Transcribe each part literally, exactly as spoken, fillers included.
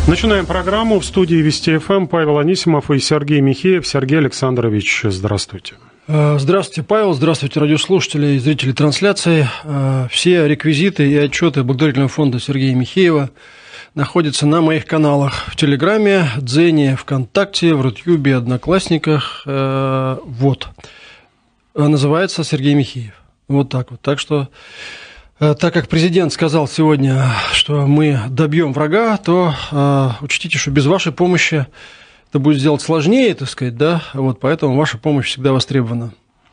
Начинаем программу. В студии Вести ФМ Павел Анисимов и Сергей Михеев. Сергей Александрович, здравствуйте. Здравствуйте, Павел. Здравствуйте, радиослушатели и зрители трансляции. Все реквизиты и отчеты благотворительного фонда Сергея Михеева находятся на моих каналах в Телеграме, Дзене, ВКонтакте, в Рутюбе, Одноклассниках. Вот. Называется Сергей Михеев. Вот так вот. Так что... Так как президент сказал сегодня, что мы добьем врага, то э, учтите, что без вашей помощи это будет сделать сложнее, так сказать, да, вот поэтому ваша помощь всегда востребована.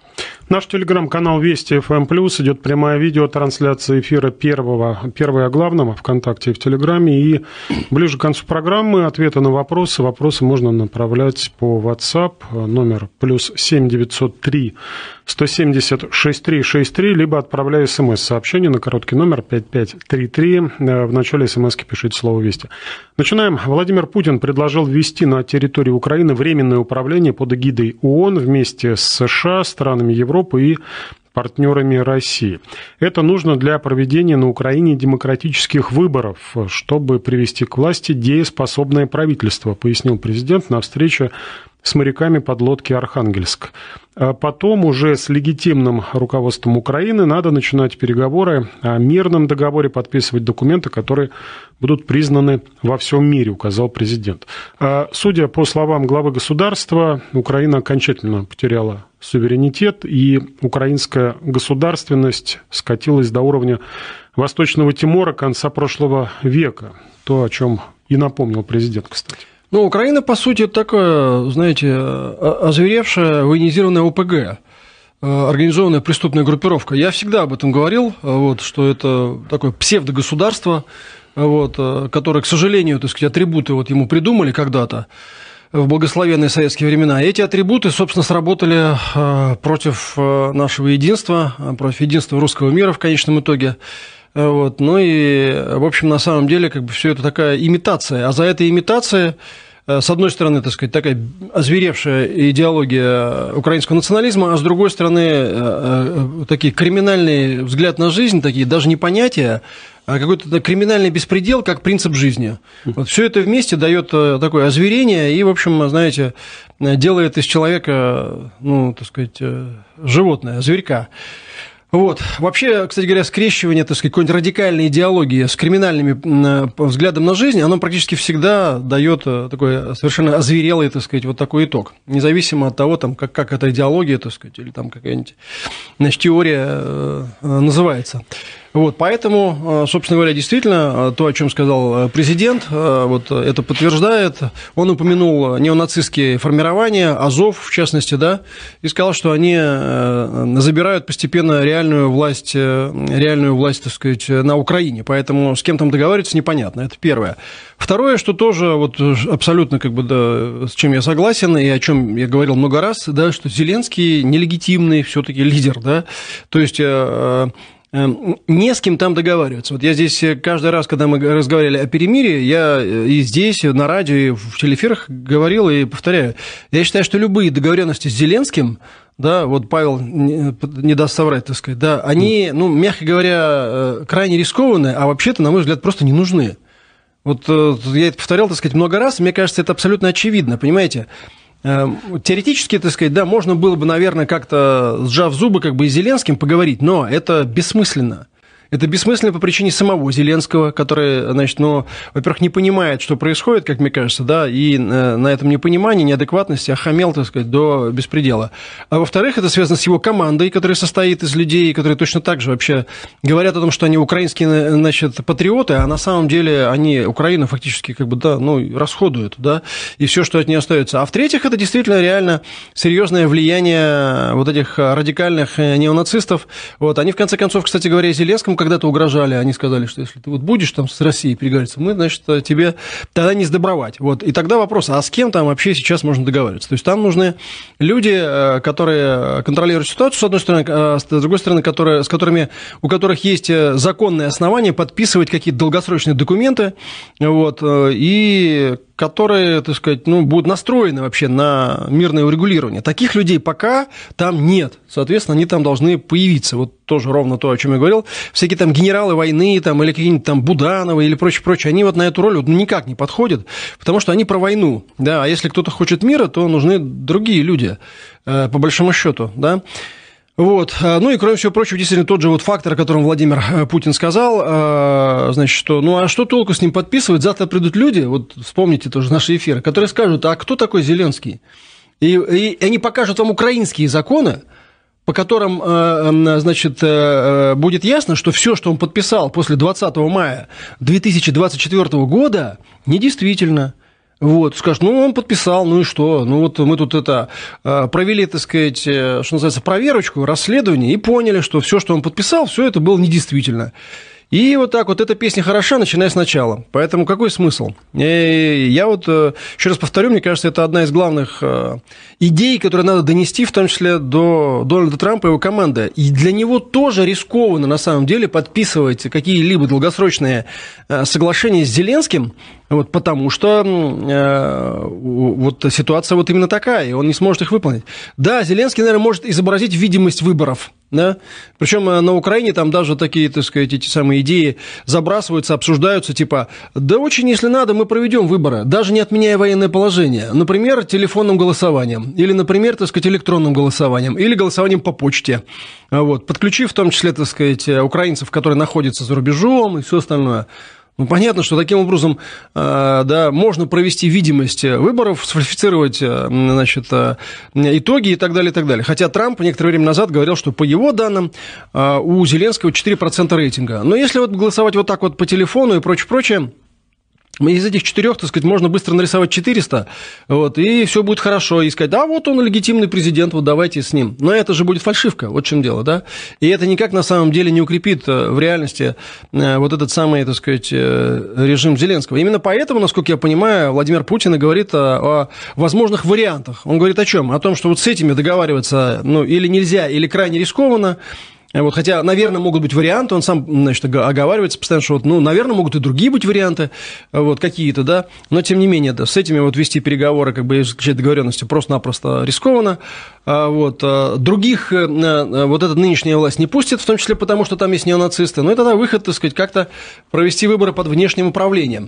Наш телеграм-канал Вести ФМ+, идет прямая видеотрансляция эфира первого, первой о главном ВКонтакте и в Телеграме. И ближе к концу программы ответы на вопросы. Вопросы можно направлять по WhatsApp, номер плюс семь девятьсот три сто семьдесят шестьдесят три шестьдесят три, либо отправляя смс-сообщение на короткий номер пять пять три три. В начале смс-ки пишите слово «Вести». Начинаем. Владимир Путин предложил ввести на территории Украины временное управление под эгидой ООН вместе с США, странами Европы и партнерами России. Это нужно для проведения на Украине демократических выборов, чтобы привести к власти дееспособное правительство, пояснил президент на встрече с моряками подлодки «Архангельск». А потом уже с легитимным руководством Украины надо начинать переговоры о мирном договоре, подписывать документы, которые будут признаны во всем мире, указал президент. А судя по словам главы государства, Украина окончательно потеряла суверенитет, и украинская государственность скатилась до уровня Восточного Тимора конца прошлого века. То, о чем и напомнил президент, кстати. Ну, Украина, по сути, это такое, знаете, озверевшая военизированная ОПГ, организованная преступная группировка. Я всегда об этом говорил, вот, что это такое псевдогосударство, вот, которое, к сожалению, так сказать, атрибуты вот ему придумали когда-то в благословенные советские времена. И эти атрибуты, собственно, сработали против нашего единства, против единства русского мира в конечном итоге. Вот. Ну и, в общем, на самом деле, как бы все это такая имитация. А за этой имитацией, с одной стороны, так сказать, такая озверевшая идеология украинского национализма, а с другой стороны, такие криминальный взгляд на жизнь, такие даже не понятия, а какой-то криминальный беспредел, как принцип жизни. Вот все это вместе дает такое озверение и, в общем, знаете, делает из человека, ну, так сказать, животное, зверька. Вот. Вообще, кстати говоря, скрещивание, так сказать, какой-нибудь радикальной идеологии с криминальными взглядом на жизнь, оно практически всегда дает такой совершенно озверелый, так сказать, вот такой итог. Независимо от того, там, как, как эта идеология, так сказать, или там какая-нибудь, значит, теория называется. Вот, поэтому, собственно говоря, действительно, то, о чем сказал президент, вот это подтверждает. Он упомянул неонацистские формирования, Азов, в частности, да, и сказал, что они забирают постепенно реальную власть, реальную власть, так сказать, на Украине. Поэтому с кем там договариваться непонятно. Это первое. Второе, что тоже вот абсолютно, как бы, да, с чем я согласен, и о чем я говорил много раз, да, что Зеленский нелегитимный все-таки лидер, да, то есть не с кем там договариваться. Вот я здесь каждый раз, когда мы разговаривали о перемирии, я и здесь, на радио, и в телеэфирах говорил и повторяю. Я считаю, что любые договоренности с Зеленским, да, вот Павел не даст соврать, так сказать, да, они, ну, мягко говоря, крайне рискованные, а вообще-то, на мой взгляд, просто не нужны. Вот я это повторял, так сказать, много раз, и мне кажется, это абсолютно очевидно, понимаете? Теоретически, так сказать, да, можно было бы, наверное, как-то, сжав зубы, как бы и с Зеленским поговорить, но это бессмысленно. Это бессмысленно по причине самого Зеленского, который, значит, ну, во-первых, не понимает, что происходит, как мне кажется, да, и на этом непонимании, неадекватности охамел, так сказать, до беспредела. А во-вторых, это связано с его командой, которая состоит из людей, которые точно так же вообще говорят о том, что они украинские, значит, патриоты, а на самом деле они Украину фактически, как бы, да, ну, расходуют, да, и все, что от нее остается. А в-третьих, это действительно реально серьезное влияние вот этих радикальных неонацистов. Вот, они, в конце концов, кстати говоря, Зеленскому когда-то угрожали, они сказали, что если ты вот будешь там с Россией переговариваться, мы, значит, тебе тогда не сдобровать. Вот. И тогда вопрос, а с кем там вообще сейчас можно договариваться? То есть там нужны люди, которые контролируют ситуацию, с одной стороны, а с другой стороны, которые, с которыми, у которых есть законные основания подписывать какие-то долгосрочные документы, вот, и которые, так сказать, ну, будут настроены вообще на мирное урегулирование. Таких людей пока там нет. Соответственно, они там должны появиться. Вот тоже ровно то, о чем я говорил. Всякие там генералы войны там, или какие-нибудь там Будановы или прочее-прочее, они вот на эту роль вот никак не подходят, потому что они про войну. Да? А если кто-то хочет мира, то нужны другие люди, по большому счету, да. Вот. Ну и, кроме всего прочего, действительно, тот же вот фактор, о котором Владимир Путин сказал, значит, что, ну, а что толку с ним подписывать? Завтра придут люди, вот вспомните тоже наши эфиры, которые скажут, а кто такой Зеленский? И, и они покажут вам украинские законы, по которым, значит, будет ясно, что все, что он подписал после двадцатого мая две тысячи двадцать четвёртого года, недействительно. Вот, скажут, ну, он подписал, ну и что? Ну, вот мы тут это провели, так сказать, что называется, проверочку, расследование, и поняли, что все, что он подписал, все это было недействительно. И вот так вот эта песня хороша, начиная сначала. Поэтому какой смысл? И я вот еще раз повторю, мне кажется, это одна из главных идей, которые надо донести, в том числе до Дональда Трампа и его команды. И для него тоже рискованно, на самом деле, подписывать какие-либо долгосрочные соглашения с Зеленским, вот, потому что э, вот ситуация вот именно такая, и он не сможет их выполнить. Да, Зеленский, наверное, может изобразить видимость выборов, да? Причем на Украине там даже такие, так сказать, эти самые идеи забрасываются, обсуждаются, типа, да очень, если надо, мы проведем выборы, даже не отменяя военное положение, например, телефонным голосованием, или, например, так сказать, электронным голосованием, или голосованием по почте, вот, подключив в том числе, так сказать, украинцев, которые находятся за рубежом и все остальное. Ну, понятно, что таким образом, да, можно провести видимость выборов, сфальсифицировать, значит, итоги и так далее, и так далее. Хотя Трамп некоторое время назад говорил, что по его данным у Зеленского четыре процента рейтинга. Но если вот голосовать вот так вот по телефону и прочее, прочее, из этих четырех, так сказать, можно быстро нарисовать четыреста, вот, и все будет хорошо, и сказать, да, вот он легитимный президент, вот давайте с ним. Но это же будет фальшивка, вот в чем дело, да, и это никак на самом деле не укрепит в реальности вот этот самый, так сказать, режим Зеленского. Именно поэтому, насколько я понимаю, Владимир Путин и говорит о, о возможных вариантах. Он говорит о чем? О том, что вот с этими договариваться, ну, или нельзя, или крайне рискованно. Вот, хотя, наверное, могут быть варианты, он сам, значит, оговаривается постоянно, что, вот, ну, наверное, могут и другие быть варианты, вот, какие-то, да, но, тем не менее, да, с этими вот вести переговоры, как бы, заключать договоренности просто-напросто рискованно, вот, других вот эта нынешняя власть не пустит, в том числе потому, что там есть неонацисты, но и тогда выход, так сказать, как-то провести выборы под внешним управлением.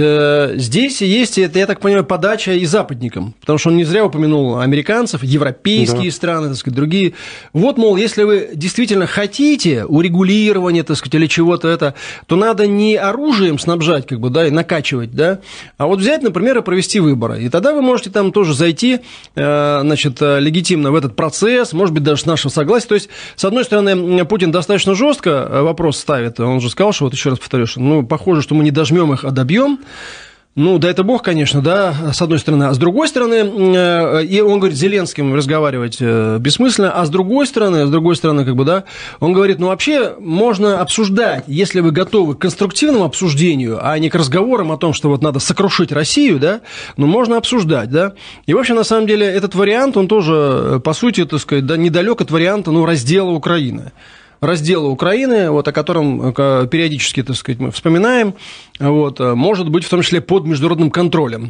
Здесь есть, это, я так понимаю, подача и западникам, потому что он не зря упомянул американцев, европейские да. страны, так сказать, другие. Вот, мол, если вы действительно хотите урегулирования, так сказать, или чего-то это, то надо не оружием снабжать, как бы, да, и накачивать, да, а вот взять, например, и провести выборы. И тогда вы можете там тоже зайти, значит, легитимно в этот процесс, может быть, даже с нашего согласия. То есть, с одной стороны, Путин достаточно жестко вопрос ставит. Он же сказал, что, вот еще раз повторю, что, ну, похоже, что мы не дожмем их, а добьем. Ну, да это бог, конечно, да, с одной стороны. А с другой стороны, и он говорит, с Зеленским разговаривать бессмысленно, а с другой стороны, с другой стороны, как бы, да, он говорит, ну, вообще можно обсуждать, если вы готовы к конструктивному обсуждению, а не к разговорам о том, что вот надо сокрушить Россию, да, ну, можно обсуждать, да. И, в общем, на самом деле, этот вариант, он тоже, по сути, так сказать, да, недалек от варианта, ну, раздела Украины. Раздела Украины, вот, о котором периодически, так сказать, мы вспоминаем, вот, может быть в том числе под международным контролем.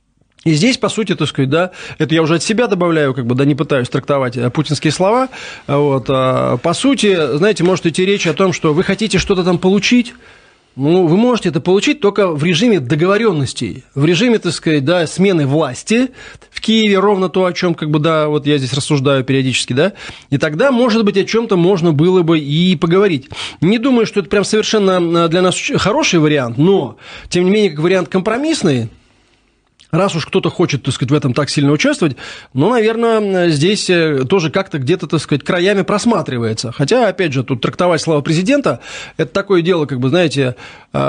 И здесь, по сути, так сказать, да, это я уже от себя добавляю, как бы, да, не пытаюсь трактовать путинские слова, вот, по сути, знаете, может идти речь о том, что вы хотите что-то там получить. Ну, вы можете это получить только в режиме договоренностей, в режиме, так сказать, да, смены власти в Киеве, ровно то, о чем, как бы, да, вот я здесь рассуждаю периодически, да, и тогда, может быть, о чем-то можно было бы и поговорить. Не думаю, что это прям совершенно для нас хороший вариант, но, тем не менее, как вариант компромиссный, раз уж кто-то хочет, так сказать, в этом так сильно участвовать, ну, наверное, здесь тоже как-то где-то, так сказать, краями просматривается. Хотя, опять же, тут трактовать слова президента, это такое дело, как бы, знаете,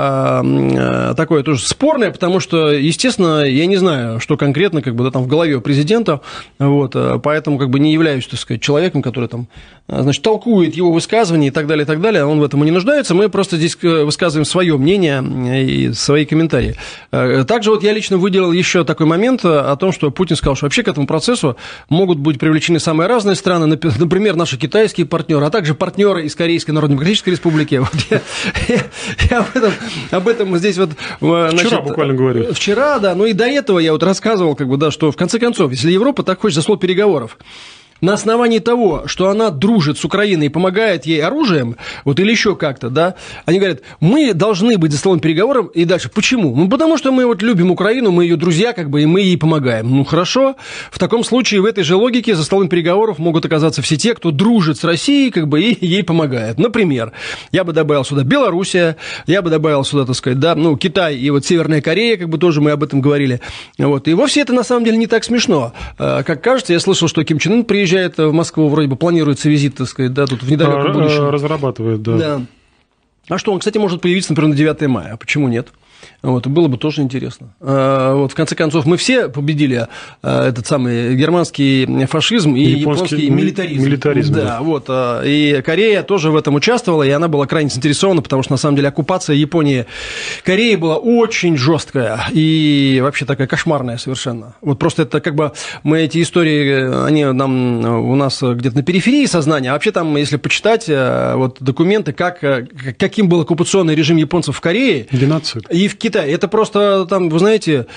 такое тоже спорное, потому что, естественно, я не знаю, что конкретно, как бы, да, там в голове у президента, вот, поэтому, как бы, не являюсь, так сказать, человеком, который там, значит, толкует его высказывания и так далее, и так далее, он в этом и не нуждается, мы просто здесь высказываем свое мнение и свои комментарии. Также вот я лично выделил еще еще такой момент о том, что Путин сказал, что вообще к этому процессу могут быть привлечены самые разные страны, например, наши китайские партнеры, а также партнеры из Корейской Народно-Демократической Республики. Вот я, я, я об, этом, об этом здесь вот... Значит, вчера буквально говорил. Вчера, да, но и до этого я вот рассказывал, как бы, да, что в конце концов, если Европа так хочет за стол переговоров, на основании того, что она дружит с Украиной и помогает ей оружием, вот или еще как-то, да, они говорят, мы должны быть за столом переговоров, и дальше. Почему? Ну, потому что мы вот любим Украину, мы ее друзья, как бы, и мы ей помогаем. Ну, хорошо. В таком случае в этой же логике за столом переговоров могут оказаться все те, кто дружит с Россией, как бы, и ей помогает. Например, я бы добавил сюда Белоруссия, я бы добавил сюда, так сказать, да, ну, Китай и вот Северная Корея, как бы, тоже мы об этом говорили. Вот. И вовсе это, на самом деле, не так смешно. Как кажется, я слышал, что Ким Чен Ын приезжает приезжает в Москву, вроде бы планируется визит, так сказать, да, тут в недалеком будущем. Разрабатывает, да. Да. А что, он, кстати, может появиться, например, на девятое мая, а почему нет? Вот, было бы тоже интересно. Вот, в конце концов, мы все победили этот самый германский фашизм и японский, японский милитаризм. милитаризм да, да. Вот, и Корея тоже в этом участвовала, и она была крайне заинтересована, потому что, на самом деле, оккупация Японии Кореи была очень жесткая и вообще такая кошмарная совершенно. Вот просто это как бы мы эти истории, они нам у нас где-то на периферии сознания, а вообще там, если почитать вот, документы, как, каким был оккупационный режим японцев в Корее. Геноцид. И в Китае. Это просто там, вы знаете,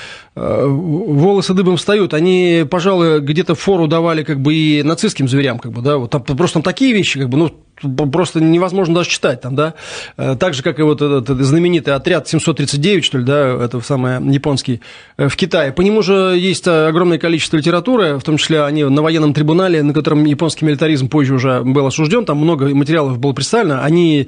волосы дыбом встают. Они, пожалуй, где-то фору давали как бы и нацистским зверям, как бы, да, вот там просто там такие вещи, как бы, ну, просто невозможно даже читать там, да, так же, как и вот этот знаменитый отряд семьсот тридцать девять, что ли, да, это самое японский, в Китае. По нему же есть огромное количество литературы, в том числе они на военном трибунале, на котором японский милитаризм позже уже был осужден, там много материалов было представлено, они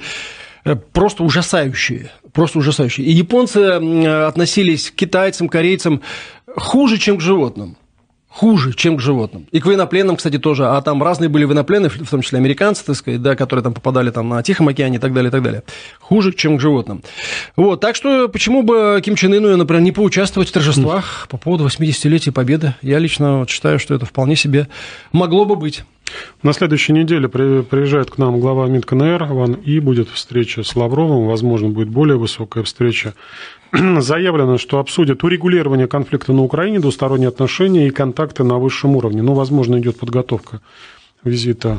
просто ужасающие, просто ужасающие. И японцы относились к китайцам, корейцам хуже, чем к животным. Хуже, чем к животным. И к военнопленным, кстати, тоже. А там разные были военнопленные, в том числе американцы, так сказать, да, которые там попадали там, на Тихом океане и так далее, и так далее. Хуже, чем к животным. Вот, так что почему бы Ким Чен Ыну, например, не поучаствовать в торжествах по поводу восьмидесятилетия Победы? Я лично вот считаю, что это вполне себе могло бы быть. На следующей неделе приезжает к нам глава МИД КНР Ван И, будет встреча с Лавровым, возможно, будет более высокая встреча. Заявлено, что обсудят урегулирование конфликта на Украине, двусторонние отношения и контакты на высшем уровне. Ну, возможно, идет подготовка визита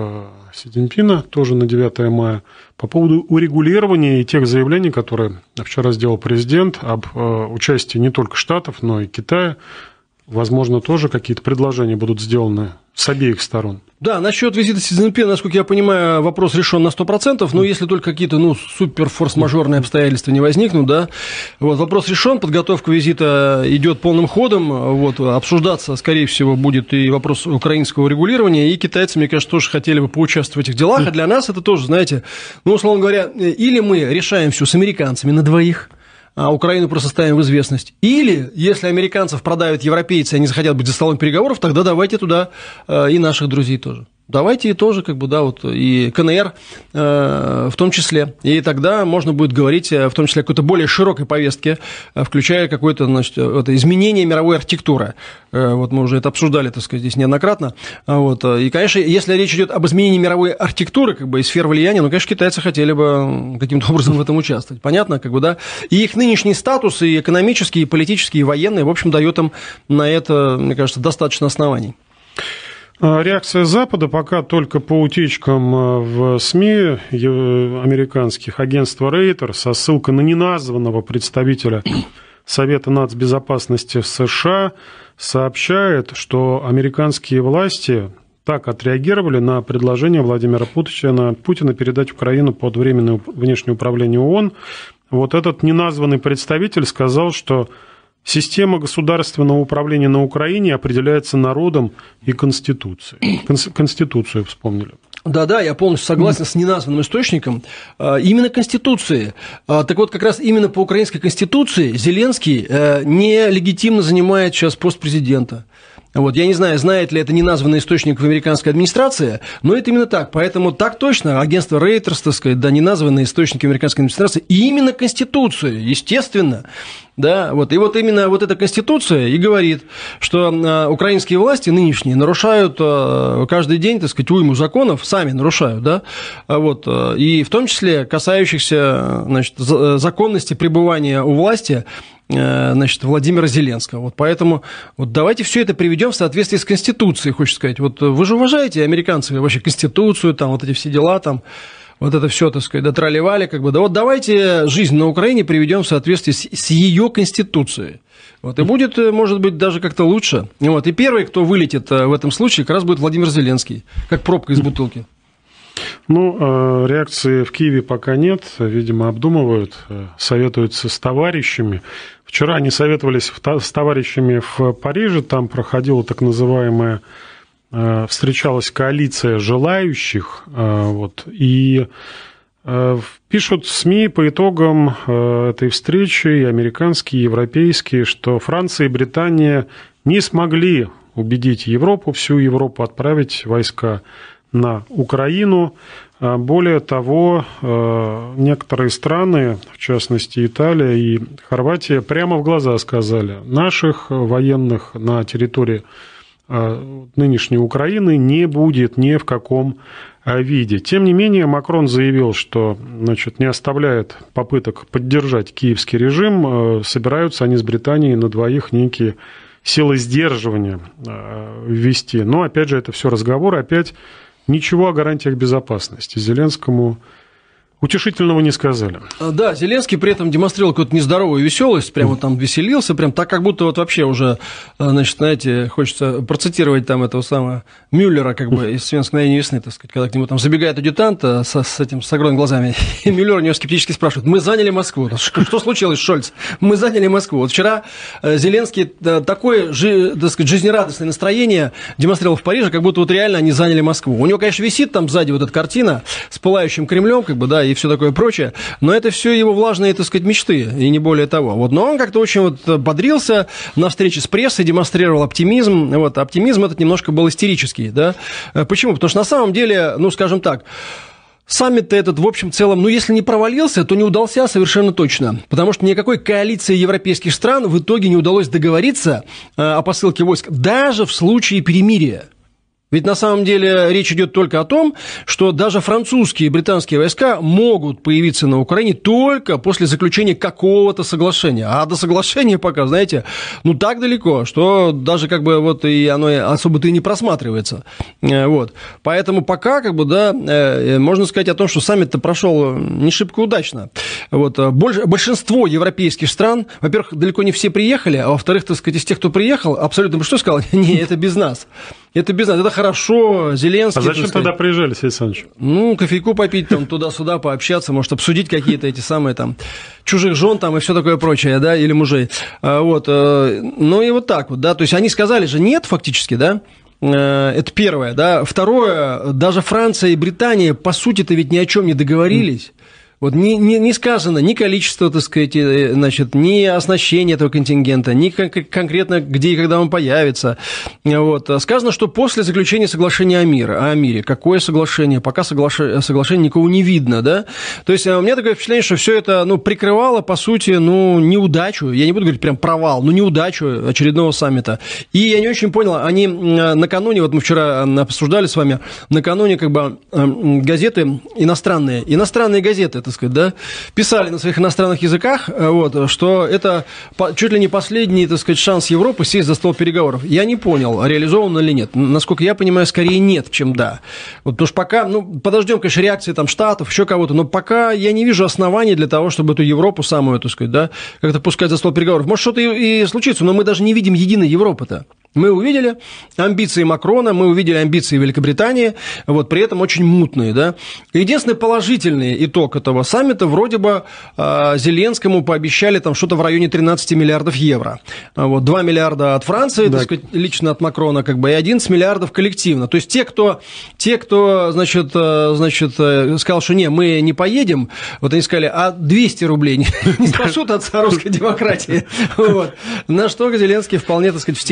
Си Цзиньпина, тоже на девятое мая. По поводу урегулирования и тех заявлений, которые вчера сделал президент об участии не только Штатов, но и Китая, возможно, тоже какие-то предложения будут сделаны с обеих сторон. Да, насчет визита Си Цзиньпина, насколько я понимаю, вопрос решен на сто процентов, но если только какие-то, ну, супер форс-мажорные обстоятельства не возникнут, да, вот, вопрос решен, подготовка визита идет полным ходом, вот, обсуждаться, скорее всего, будет и вопрос украинского регулирования, и китайцы, мне кажется, тоже хотели бы поучаствовать в этих делах, а для нас это тоже, знаете, ну, условно говоря, или мы решаем все с американцами на двоих, а Украину просто ставим в известность. Или, если американцев продавят европейцы, и они захотят быть за столом переговоров, тогда давайте туда и наших друзей тоже. Давайте и тоже, как бы, да, вот, и КНР э, в том числе. И тогда можно будет говорить, в том числе, о какой-то более широкой повестке, включая какое-то, значит, это изменение мировой архитектуры. Э, вот мы уже это обсуждали, так сказать, здесь неоднократно. Вот. И, конечно, если речь идет об изменении мировой архитектуры, как бы, и сфер влияния, ну, конечно, китайцы хотели бы каким-то образом в этом участвовать. Понятно, как бы, да. И их нынешний статус, и экономический, и политический, и военный, в общем, дает им на это, мне кажется, достаточно оснований. Реакция Запада пока только по утечкам в СМИ американских агентства Рейтер со ссылкой на неназванного представителя Совета нацбезопасности в США сообщает, что американские власти так отреагировали на предложение Владимира Путина, Путина передать Украину под Временное внешнее управление ООН. Вот этот неназванный представитель сказал, что система государственного управления на Украине определяется народом и Конституцией. Конституцию вспомнили. Да-да, я полностью согласен с неназванным источником. Именно Конституции. Так вот, как раз именно по украинской Конституции Зеленский нелегитимно занимает сейчас пост президента. Вот, я не знаю, знает ли это неназванный источник в американской администрации, но это именно так. Поэтому так точно агентство Reuters, так сказать, да, неназванные источники американской администрации, и именно Конституцию, естественно. Да, вот, и вот именно вот эта Конституция и говорит, что а, украинские власти нынешние нарушают а, каждый день, так сказать, уйму законов, сами нарушают, да, а, вот, а, и в том числе касающихся, значит, законности пребывания у власти значит, Владимира Зеленского. Вот поэтому вот давайте все это приведем в соответствии с Конституцией, хочется сказать. Вот вы же уважаете, американцы, вообще Конституцию, там, вот эти все дела, там, вот это все, так сказать, дотраливали, как бы, да вот давайте жизнь на Украине приведем в соответствии с, с ее Конституцией. Вот, и будет, может быть, даже как-то лучше. Вот, и первый, кто вылетит в этом случае, как раз будет Владимир Зеленский, как пробка из бутылки. Ну, реакции в Киеве пока нет, видимо, обдумывают, советуются с товарищами. Вчера они советовались с товарищами в Париже, там проходила так называемая, встречалась коалиция желающих, вот, и пишут СМИ по итогам этой встречи, и американские, и европейские, что Франция и Британия не смогли убедить Европу, всю Европу отправить войска на Украину. Более того, некоторые страны, в частности Италия и Хорватия, прямо в глаза сказали, наших военных на территории нынешней Украины не будет ни в каком виде. Тем не менее, Макрон заявил, что, значит, не оставляет попыток поддержать киевский режим, собираются они с Британией на двоих некие силы сдерживания ввести. Но, опять же, это все разговоры, опять ничего о гарантиях безопасности Зеленскому утешительного не сказали. Да, Зеленский при этом демонстрировал какую-то нездоровую веселость, прямо там веселился, прям так, как будто вот вообще уже, значит, знаете, хочется процитировать там этого самого Мюллера, как бы, из «Венской мгновения весны», так сказать, когда к нему там забегает адъютант со, с этим, с огромными глазами, и Мюллер у него скептически спрашивает: мы заняли Москву. Что случилось, Шольц? Мы заняли Москву. Вот вчера Зеленский такое, так сказать, жизнерадостное настроение демонстрировал в Париже, как будто вот реально они заняли Москву. У него, конечно, висит там сзади вот эта картина с пылающим Кремлем, как бы, да, и все такое прочее, но это все его влажные, так сказать, мечты, и не более того. Вот, но он как-то очень вот бодрился на встрече с прессой, демонстрировал оптимизм. Вот, оптимизм этот немножко был истерический, да. Почему? Потому что на самом деле, ну, скажем так, саммит этот, в общем целом, ну, если не провалился, то не удался совершенно точно, потому что никакой коалиции европейских стран в итоге не удалось договориться о посылке войск, даже в случае перемирия. Ведь на самом деле речь идет только о том, что даже французские и британские войска могут появиться на Украине только после заключения какого-то соглашения. А до соглашения пока, знаете, ну так далеко, что даже как бы вот и оно особо-то и не просматривается. Вот. Поэтому пока, как бы, да, можно сказать о том, что саммит-то прошел не шибко удачно. Вот. Большинство европейских стран, во-первых, далеко не все приехали, а во-вторых, так сказать, из тех, кто приехал, абсолютно что сказал? Не, это без нас. Это без нас, это хорошо, Зеленский... А зачем тогда приезжали, Сергей Александрович? Ну, кофейку попить, там, туда-сюда пообщаться, может, обсудить какие-то эти самые, там, чужих жен, там, и все такое прочее, да, или мужей. Вот, ну, и вот так вот, да, то есть они сказали же нет, фактически, да, это первое, да. Второе, даже Франция и Британия, по сути-то, ведь ни о чем не договорились. Вот не, не, не сказано ни количество, так сказать, значит, ни оснащение этого контингента, ни кон- конкретно где и когда он появится. Вот. Сказано, что после заключения соглашения о мире. О мире. Какое соглашение? Пока соглаш... соглашения никого не видно, да? То есть у меня такое впечатление, что все это, ну, прикрывало, по сути, ну, неудачу. Я не буду говорить прям провал, но неудачу очередного саммита. И я не очень понял, они накануне, вот мы вчера обсуждали с вами, накануне как бы газеты иностранные, иностранные газеты, это сказать, да, писали на своих иностранных языках, вот, что это чуть ли не последний, так сказать, шанс Европы сесть за стол переговоров. Я не понял, реализовано или нет. Насколько я понимаю, скорее нет, чем да. Вот, потому что пока, ну, подождем, конечно, реакции там Штатов, еще кого-то, но пока я не вижу оснований для того, чтобы эту Европу самую, так сказать, да, как-то пускать за стол переговоров. Может, что-то и, и случится, но мы даже не видим единой Европы-то. Мы увидели амбиции Макрона, мы увидели амбиции Великобритании, вот, при этом очень мутные, да. Единственный положительный итог этого саммита, вроде бы э, Зеленскому пообещали там что-то в районе тринадцать миллиардов евро. Вот, два миллиарда от Франции, да, так сказать, лично от Макрона, как бы, и одиннадцать миллиардов коллективно. То есть те, кто, те, кто значит, э, значит, э, сказал, что не, мы не поедем, вот они сказали, а двести рублей не спасут отца русской демократии. На что Зеленский вполне, так сказать, в стиле Киси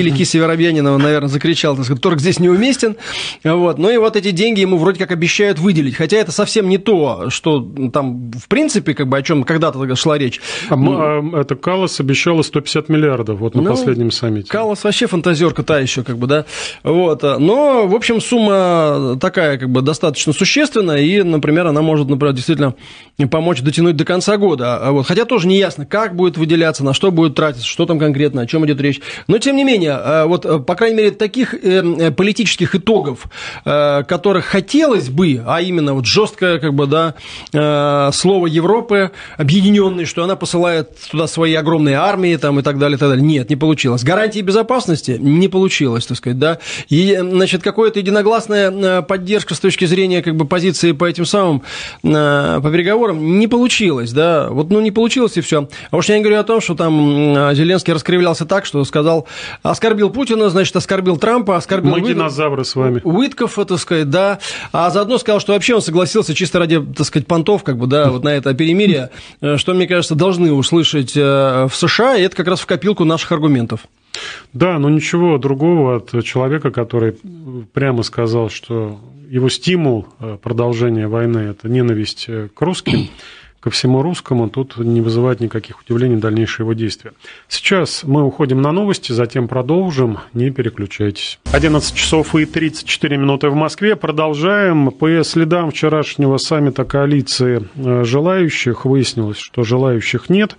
Воробьянинова, наверное, закричал, так сказать, торг здесь неуместен. Вот. Ну и вот эти деньги ему вроде как обещают выделить, хотя это совсем не то, что там, в принципе, как бы о чем когда-то шла речь. А, ну, а это Каллас обещала сто пятьдесят миллиардов вот на ну, последнем саммите. Каллас вообще фантазерка та еще, как бы, да. Вот. Но, в общем, сумма такая, как бы, достаточно существенная, и, например, она может, например, действительно помочь дотянуть до конца года. Вот. Хотя тоже не ясно, как будет выделяться, на что будет тратиться, что там конкретно, о чем идет речь. Но, тем не менее, вот, по крайней мере, таких политических итогов, которых хотелось бы, а именно вот жесткое, как бы, да, слово Европы объединенной, что она посылает туда свои огромные армии там, и так далее, и так далее. Нет, не получилось. Гарантии безопасности не получилось, так сказать, да. И, значит, какая-то единогласная поддержка с точки зрения, как бы, позиции по этим самым, по переговорам не получилось, да. Вот, ну, не получилось, и все. А уж я не говорю о том, что там Зеленский раскривлялся так, что сказал, оскорбил Путина, значит, оскорбил Трампа, оскорбил... Мы динозавры с вами. Уиткофа, так сказать, да. А заодно сказал, что вообще он согласился чисто ради, так сказать, понтов, как бы, да, вот на это перемирие, что, мне кажется, должны услышать в США, и это как раз в копилку наших аргументов. Да, но ничего другого от человека, который прямо сказал, что его стимул продолжения войны – это ненависть к русским, ко всему русскому, тут не вызывает никаких удивлений дальнейшие его действия. Сейчас мы уходим на новости, затем продолжим, не переключайтесь. одиннадцать часов и тридцать четыре минуты в Москве. Продолжаем. По следам вчерашнего саммита коалиции желающих выяснилось, что желающих нет.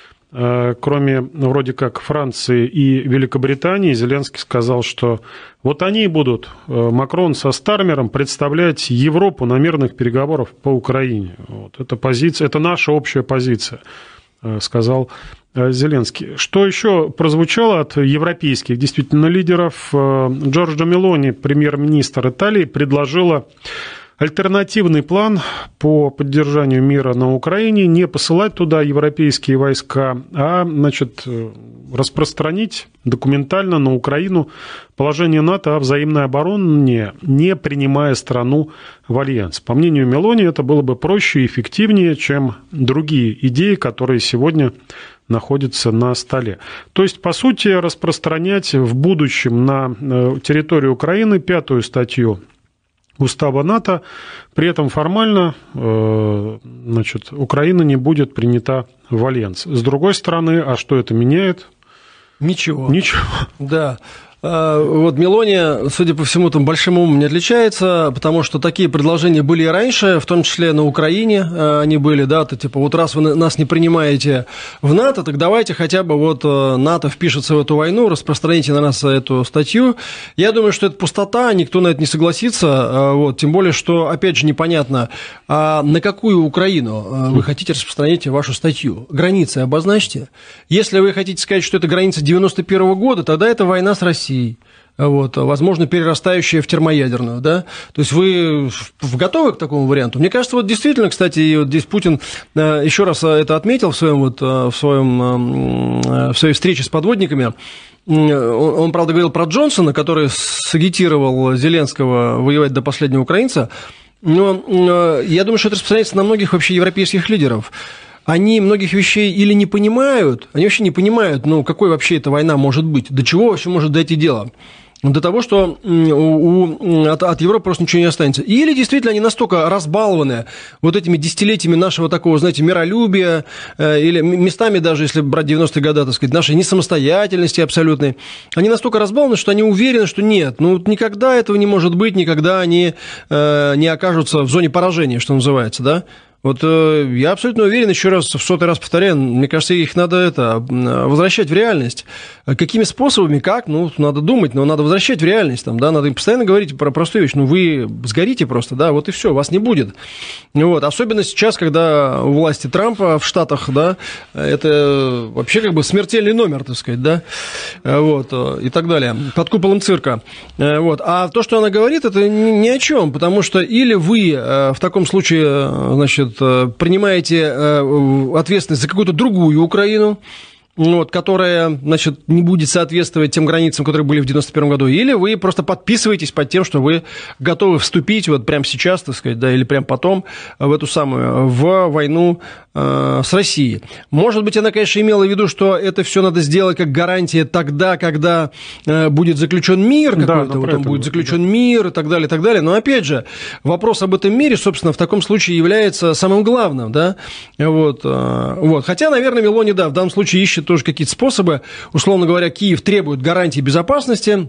Кроме вроде как Франции и Великобритании, Зеленский сказал, что вот они будут, Макрон со Стармером, представлять Европу на мирных переговорах по Украине. Вот. Это позиция, это наша общая позиция, сказал Зеленский. Что еще прозвучало от европейских действительно лидеров? Джорджа Мелони, премьер-министр Италии, предложила альтернативный план по поддержанию мира на Украине, не посылать туда европейские войска, а, значит, распространить документально на Украину положение НАТО о взаимной обороне, не принимая страну в альянс. По мнению Мелони, это было бы проще и эффективнее, чем другие идеи, которые сегодня находятся на столе. То есть, по сути, распространять в будущем на территорию Украины пятую статью Устава НАТО, при этом формально, значит, Украина не будет принята в альянс. С другой стороны, а что это меняет? Ничего. Ничего. Да. Вот Мелони, судя по всему, там большим умом не отличается, потому что такие предложения были и раньше, в том числе на Украине они были, да, то типа вот раз вы нас не принимаете в НАТО, так давайте хотя бы вот НАТО впишется в эту войну, распространите на нас эту статью. Я думаю, что это пустота, никто на это не согласится, вот, тем более, что, опять же, непонятно, а на какую Украину вы хотите распространить вашу статью? Границы обозначьте. Если вы хотите сказать, что это граница девяносто первого года, тогда это война с Россией. Вот, возможно, перерастающая в термоядерную, да, то есть вы готовы к такому варианту? Мне кажется, вот действительно, кстати, вот здесь Путин еще раз это отметил в своем, вот, в своем, в своей встрече с подводниками. Он, он, правда, говорил про Джонсона, который сагитировал Зеленского воевать до последнего украинца, но я думаю, что это распространяется на многих вообще европейских лидеров. Они многих вещей или не понимают, они вообще не понимают, ну, какой вообще эта война может быть, до чего вообще может дойти дело. До того, что у, у, от, от Европы просто ничего не останется. Или действительно они настолько разбалованы вот этими десятилетиями нашего такого, знаете, миролюбия, э, или местами даже, если брать девяностые годы, так сказать, нашей несамостоятельности абсолютной, они настолько разбалованы, что они уверены, что нет, ну, никогда этого не может быть, никогда они э, не окажутся в зоне поражения, что называется, да. Вот э, я абсолютно уверен, еще раз, в сотый раз повторяю, мне кажется, их надо это, возвращать в реальность. Какими способами, как, ну, надо думать, но надо возвращать в реальность, там, да, надо им постоянно говорить про простую вещь, ну, вы сгорите просто, да, вот и все, вас не будет. Вот. Особенно сейчас, когда у власти Трампа в Штатах, да, это вообще как бы смертельный номер, так сказать, да, вот, и так далее, под куполом цирка. Вот. А то, что она говорит, это ни о чем, потому что или вы в таком случае, значит, принимаете ответственность за какую-то другую Украину, вот, которая, значит, не будет соответствовать тем границам, которые были в девяносто первом году, или вы просто подписываетесь под тем, что вы готовы вступить вот прямо сейчас, так сказать, да, или прямо потом в эту самую, в войну э, с Россией. Может быть, она, конечно, имела в виду, что это все надо сделать как гарантия тогда, когда э, будет заключен мир какой-то, да, вот там будет заключен да. мир и так далее, и так далее. Но, опять же, вопрос об этом мире, собственно, в таком случае является самым главным, да, вот, э, вот. Хотя, наверное, Мелони, да, в данном случае ищет тоже какие-то способы. Условно говоря, Киев требует гарантии безопасности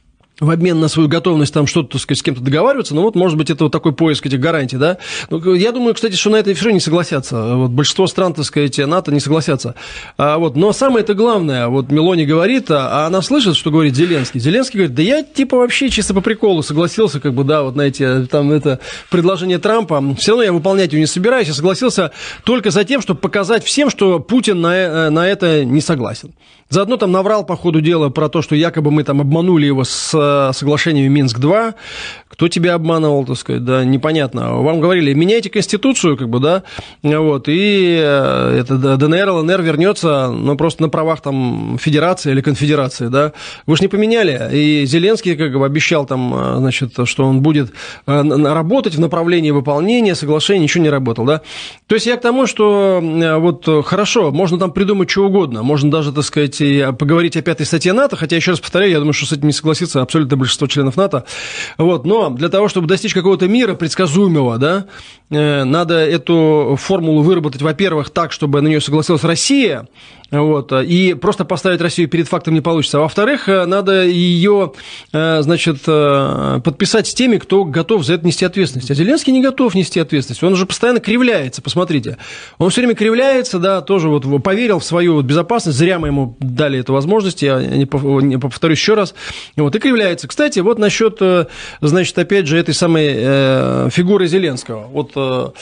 в обмен на свою готовность там что-то, так сказать, с кем-то договариваться, ну вот, может быть, это вот такой поиск этих гарантий, да. Ну, я думаю, кстати, что на это все не согласятся. Вот большинство стран, так сказать, НАТО не согласятся. А, вот, но самое-то главное, вот Мелони говорит, а она слышит, что говорит Зеленский. Зеленский говорит, да я типа вообще чисто по приколу согласился, как бы, да, вот на эти, там, это предложение Трампа. Все равно я выполнять его не собираюсь, я согласился только за тем, чтобы показать всем, что Путин на, на это не согласен. Заодно там наврал по ходу дела про то, что якобы мы там обманули его с соглашением Минск-два. Кто тебя обманывал, так сказать, да, непонятно. Вам говорили, меняйте Конституцию, как бы, да, вот, и это ДНР, ЛНР вернется, ну, просто на правах там федерации или конфедерации, да. Вы же не поменяли. И Зеленский, как бы, обещал там, значит, что он будет работать в направлении выполнения соглашения, ничего не работал, да. То есть я к тому, что вот хорошо, можно там придумать что угодно, можно даже, так сказать, поговорить о пятой статье НАТО, хотя, еще раз повторяю, я думаю, что с этим не согласится абсолютно большинство членов НАТО, вот, но для того, чтобы достичь какого-то мира предсказуемого, да, надо эту формулу выработать, во-первых, так, чтобы на нее согласилась Россия, вот, и просто поставить Россию перед фактом не получится. А во-вторых, надо ее, значит, подписать с теми, кто готов за это нести ответственность. А Зеленский не готов нести ответственность. Он уже постоянно кривляется, посмотрите. Он все время кривляется, да, тоже вот поверил в свою вот безопасность, зря мы ему дали эту возможность, я не повторюсь еще раз, вот, и кривляется. Кстати, вот насчет, значит, опять же, этой самой фигуры Зеленского. Вот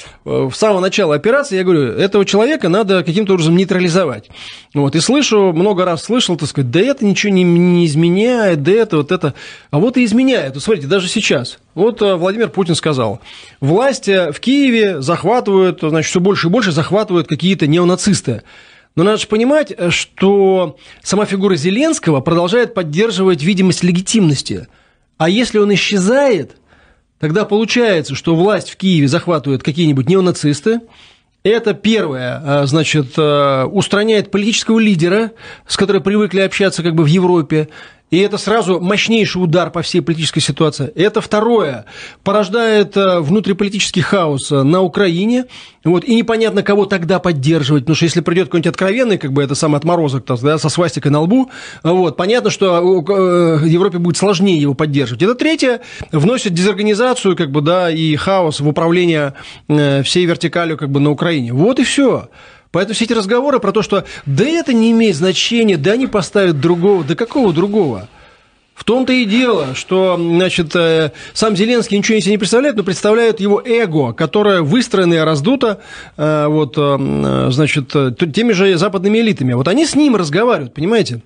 в самого начала операции, я говорю, этого человека надо каким-то образом нейтрализовать. Вот, и слышу, много раз слышал, так сказать, да это ничего не, не изменяет, да это, вот это. А вот и изменяет. Вот смотрите, даже сейчас. Вот Владимир Путин сказал, власти в Киеве захватывают, значит, все больше и больше захватывают какие-то неонацисты. Но надо же понимать, что сама фигура Зеленского продолжает поддерживать видимость легитимности. А если он исчезает, тогда получается, что власть в Киеве захватывают какие-нибудь неонацисты. Это первое, значит, устраняет политического лидера, с которым привыкли общаться как бы в Европе, и это сразу мощнейший удар по всей политической ситуации. Это второе, порождает внутриполитический хаос на Украине, вот, и непонятно, кого тогда поддерживать, потому что если придет какой-нибудь откровенный, как бы это самый отморозок, да, со свастикой на лбу, вот, понятно, что Европе будет сложнее его поддерживать. Это третье, вносит дезорганизацию, как бы, да, и хаос в управление всей вертикалью, как бы, на Украине. Вот и все. Поэтому все эти разговоры про то, что да это не имеет значения, да они поставят другого, да какого другого? В том-то и дело, что, значит, сам Зеленский ничего себе не представляет, но представляет его эго, которое выстроено и раздуто, вот, значит, теми же западными элитами. Вот они с ним разговаривают, понимаете?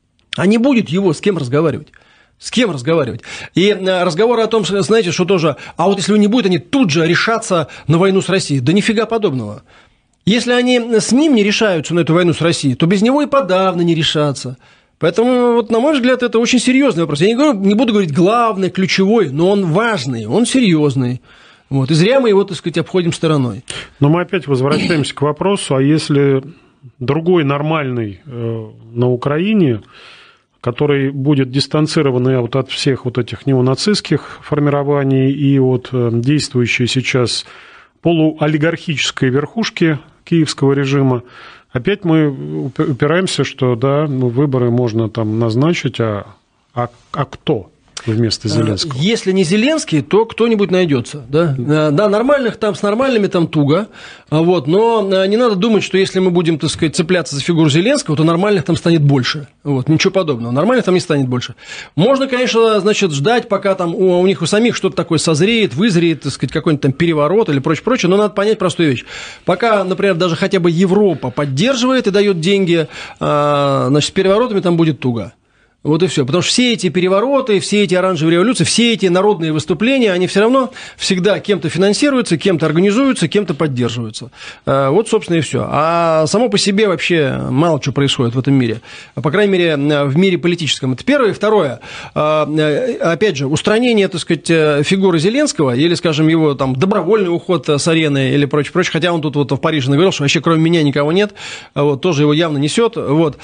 А не будет его с кем разговаривать. С кем разговаривать? И разговоры о том, знаете, что тоже, а вот если его не будет, они тут же решатся на войну с Россией. Да нифига подобного. Если они с ним не решаются на эту войну с Россией, то без него и подавно не решатся. Поэтому, вот, на мой взгляд, это очень серьезный вопрос. Я не, говорю, не буду говорить главный, ключевой, но он важный, он серьезный. Вот. И зря мы его, так сказать, обходим стороной. Но мы опять возвращаемся к вопросу, а если другой нормальный э, на Украине, который будет дистанцированный вот от всех вот этих неонацистских формирований и от э, действующей сейчас полуолигархической верхушки киевского режима, опять мы упираемся, что да, выборы можно там назначить, а, а, а кто вместо Зеленского? Если не Зеленский, то кто-нибудь найдется. Да? Да, нормальных там, с нормальными там туго, вот, но не надо думать, что если мы будем, так сказать, цепляться за фигуру Зеленского, то нормальных там станет больше. Вот, ничего подобного. Нормальных там не станет больше. Можно, конечно, значит, ждать, пока там у, у них у самих что-то такое созреет, вызреет, так сказать, какой-нибудь там переворот или прочее, прочее, но надо понять простую вещь. Пока, например, даже хотя бы Европа поддерживает и дает деньги, значит, с переворотами там будет туго. Вот и все. Потому что все эти перевороты, все эти оранжевые революции, все эти народные выступления, они все равно всегда кем-то финансируются, кем-то организуются, кем-то поддерживаются. Вот, собственно, и все. А само по себе вообще мало чего происходит в этом мире. По крайней мере, в мире политическом. Это первое. И второе. Опять же, устранение, так сказать, фигуры Зеленского или, скажем, его там добровольный уход с арены или прочее, прочее. Хотя он тут вот в Париже говорил, что вообще кроме меня никого нет. Вот, тоже его явно несет. Вот.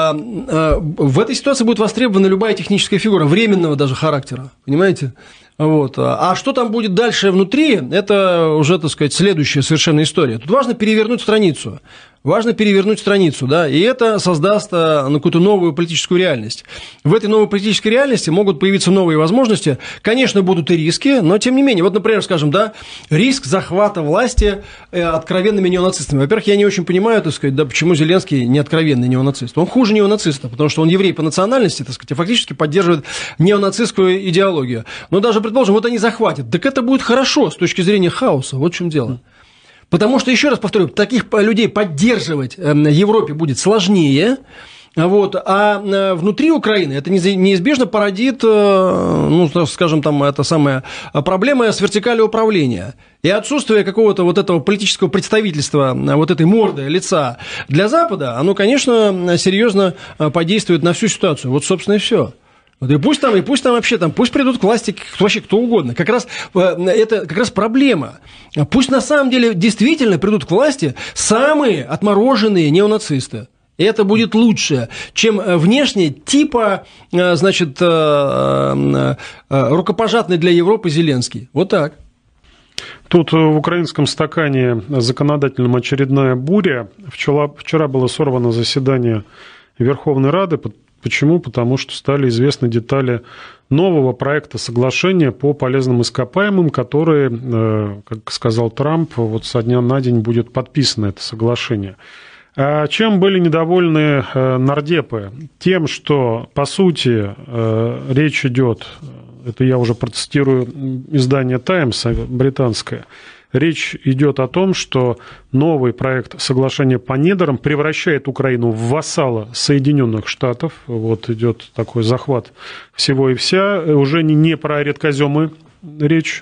В этой ситуации будет востребована любая техническая фигура, временного даже характера, понимаете? Вот. А что там будет дальше внутри, это уже, так сказать, следующая совершенно история. Тут важно перевернуть страницу. Важно перевернуть страницу, да, и это создаст ну, какую-то новую политическую реальность. В этой новой политической реальности могут появиться новые возможности. Конечно, будут и риски, но тем не менее. Вот, например, скажем, да, риск захвата власти откровенными неонацистами. Во-первых, я не очень понимаю, так сказать, да, почему Зеленский не откровенный неонацист. Он хуже неонациста, потому что он еврей по национальности, так сказать, и фактически поддерживает неонацистскую идеологию. Но даже, предположим, вот они захватят. Так это будет хорошо с точки зрения хаоса. Вот в чем дело. Потому что, еще раз повторю, таких людей поддерживать в Европе будет сложнее, вот, а внутри Украины это неизбежно породит, ну, скажем, там, это самая проблема с вертикалью управления. И отсутствие какого-то вот этого политического представительства, вот этой морды, лица для Запада, оно, конечно, серьезно подействует на всю ситуацию. Вот, собственно, и все. Вот и пусть там, и пусть там вообще там, пусть придут к власти вообще кто угодно. Как раз это как раз проблема. Пусть на самом деле действительно придут к власти самые отмороженные неонацисты. И это будет лучше, чем внешне типа, значит, рукопожатный для Европы Зеленский. Вот так. Тут в украинском стакане законодательном очередная буря. Вчера, вчера было сорвано заседание Верховной Рады. Почему? Потому что стали известны детали нового проекта соглашения по полезным ископаемым, который, как сказал Трамп, вот со дня на день будет подписано это соглашение. А чем были недовольны нардепы? Тем, что, по сути, речь идет, это я уже процитирую издание «Таймс» британское, речь идет о том, что новый проект соглашения по недрам превращает Украину в вассала Соединенных Штатов. Вот идет такой захват всего и вся. Уже не про редкоземы речь,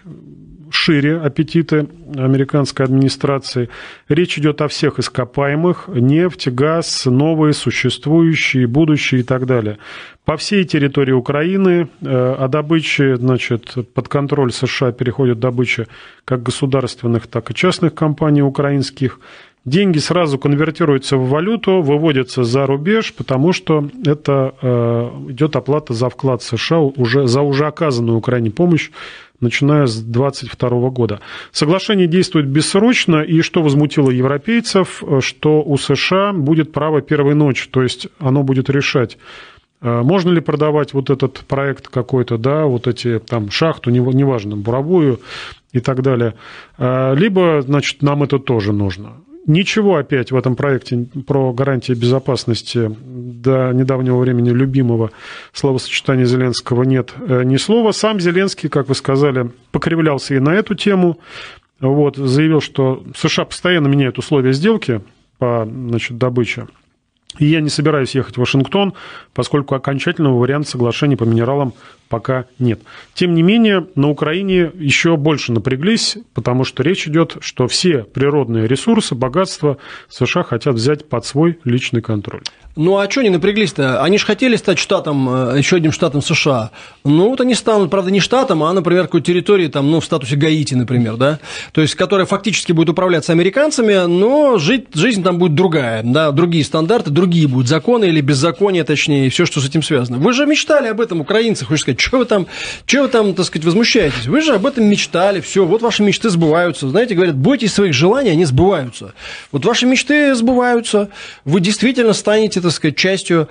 шире аппетиты американской администрации. Речь идет о всех ископаемых: нефть, газ, новые, существующие, будущие и так далее. По всей территории Украины о добыче, значит, под контроль США переходит добыча как государственных, так и частных компаний украинских. Деньги сразу конвертируются в валюту, выводятся за рубеж, потому что это идет оплата за вклад США уже, за уже оказанную Украине помощь, начиная с две тысячи двадцать второго года. Соглашение действует бессрочно, и что возмутило европейцев, что у США будет право первой ночи, то есть оно будет решать, можно ли продавать вот этот проект какой-то, да, вот эти там шахту, неважно, буровую и так далее, либо, значит, нам это тоже нужно. Ничего опять в этом проекте про гарантии безопасности до недавнего времени любимого словосочетания Зеленского нет ни слова. Сам Зеленский, как вы сказали, покривлялся и на эту тему. Вот, заявил, что США постоянно меняют условия сделки по, значит, добыче. И я не собираюсь ехать в Вашингтон, поскольку окончательного варианта соглашения по минералам пока нет. Тем не менее, на Украине еще больше напряглись, потому что речь идет, что все природные ресурсы, богатства США хотят взять под свой личный контроль. Ну, а что они напряглись-то? Они же хотели стать штатом, еще одним штатом США. Ну, вот они станут, правда, не штатом, а, например, какой-то территорией, там, ну, в статусе Гаити, например, да? То есть, которая фактически будет управляться американцами, но жить, жизнь там будет другая, да, другие стандарты, другие будут законы или беззакония, точнее, и все, что с этим связано. Вы же мечтали об этом, украинцы, хочешь сказать, что вы там, что вы там, так сказать, возмущаетесь? Вы же об этом мечтали, все, вот ваши мечты сбываются. Знаете, говорят, бойтесь своих желаний, они сбываются. Вот ваши мечты сбываются, вы действительно станете, так сказать, частью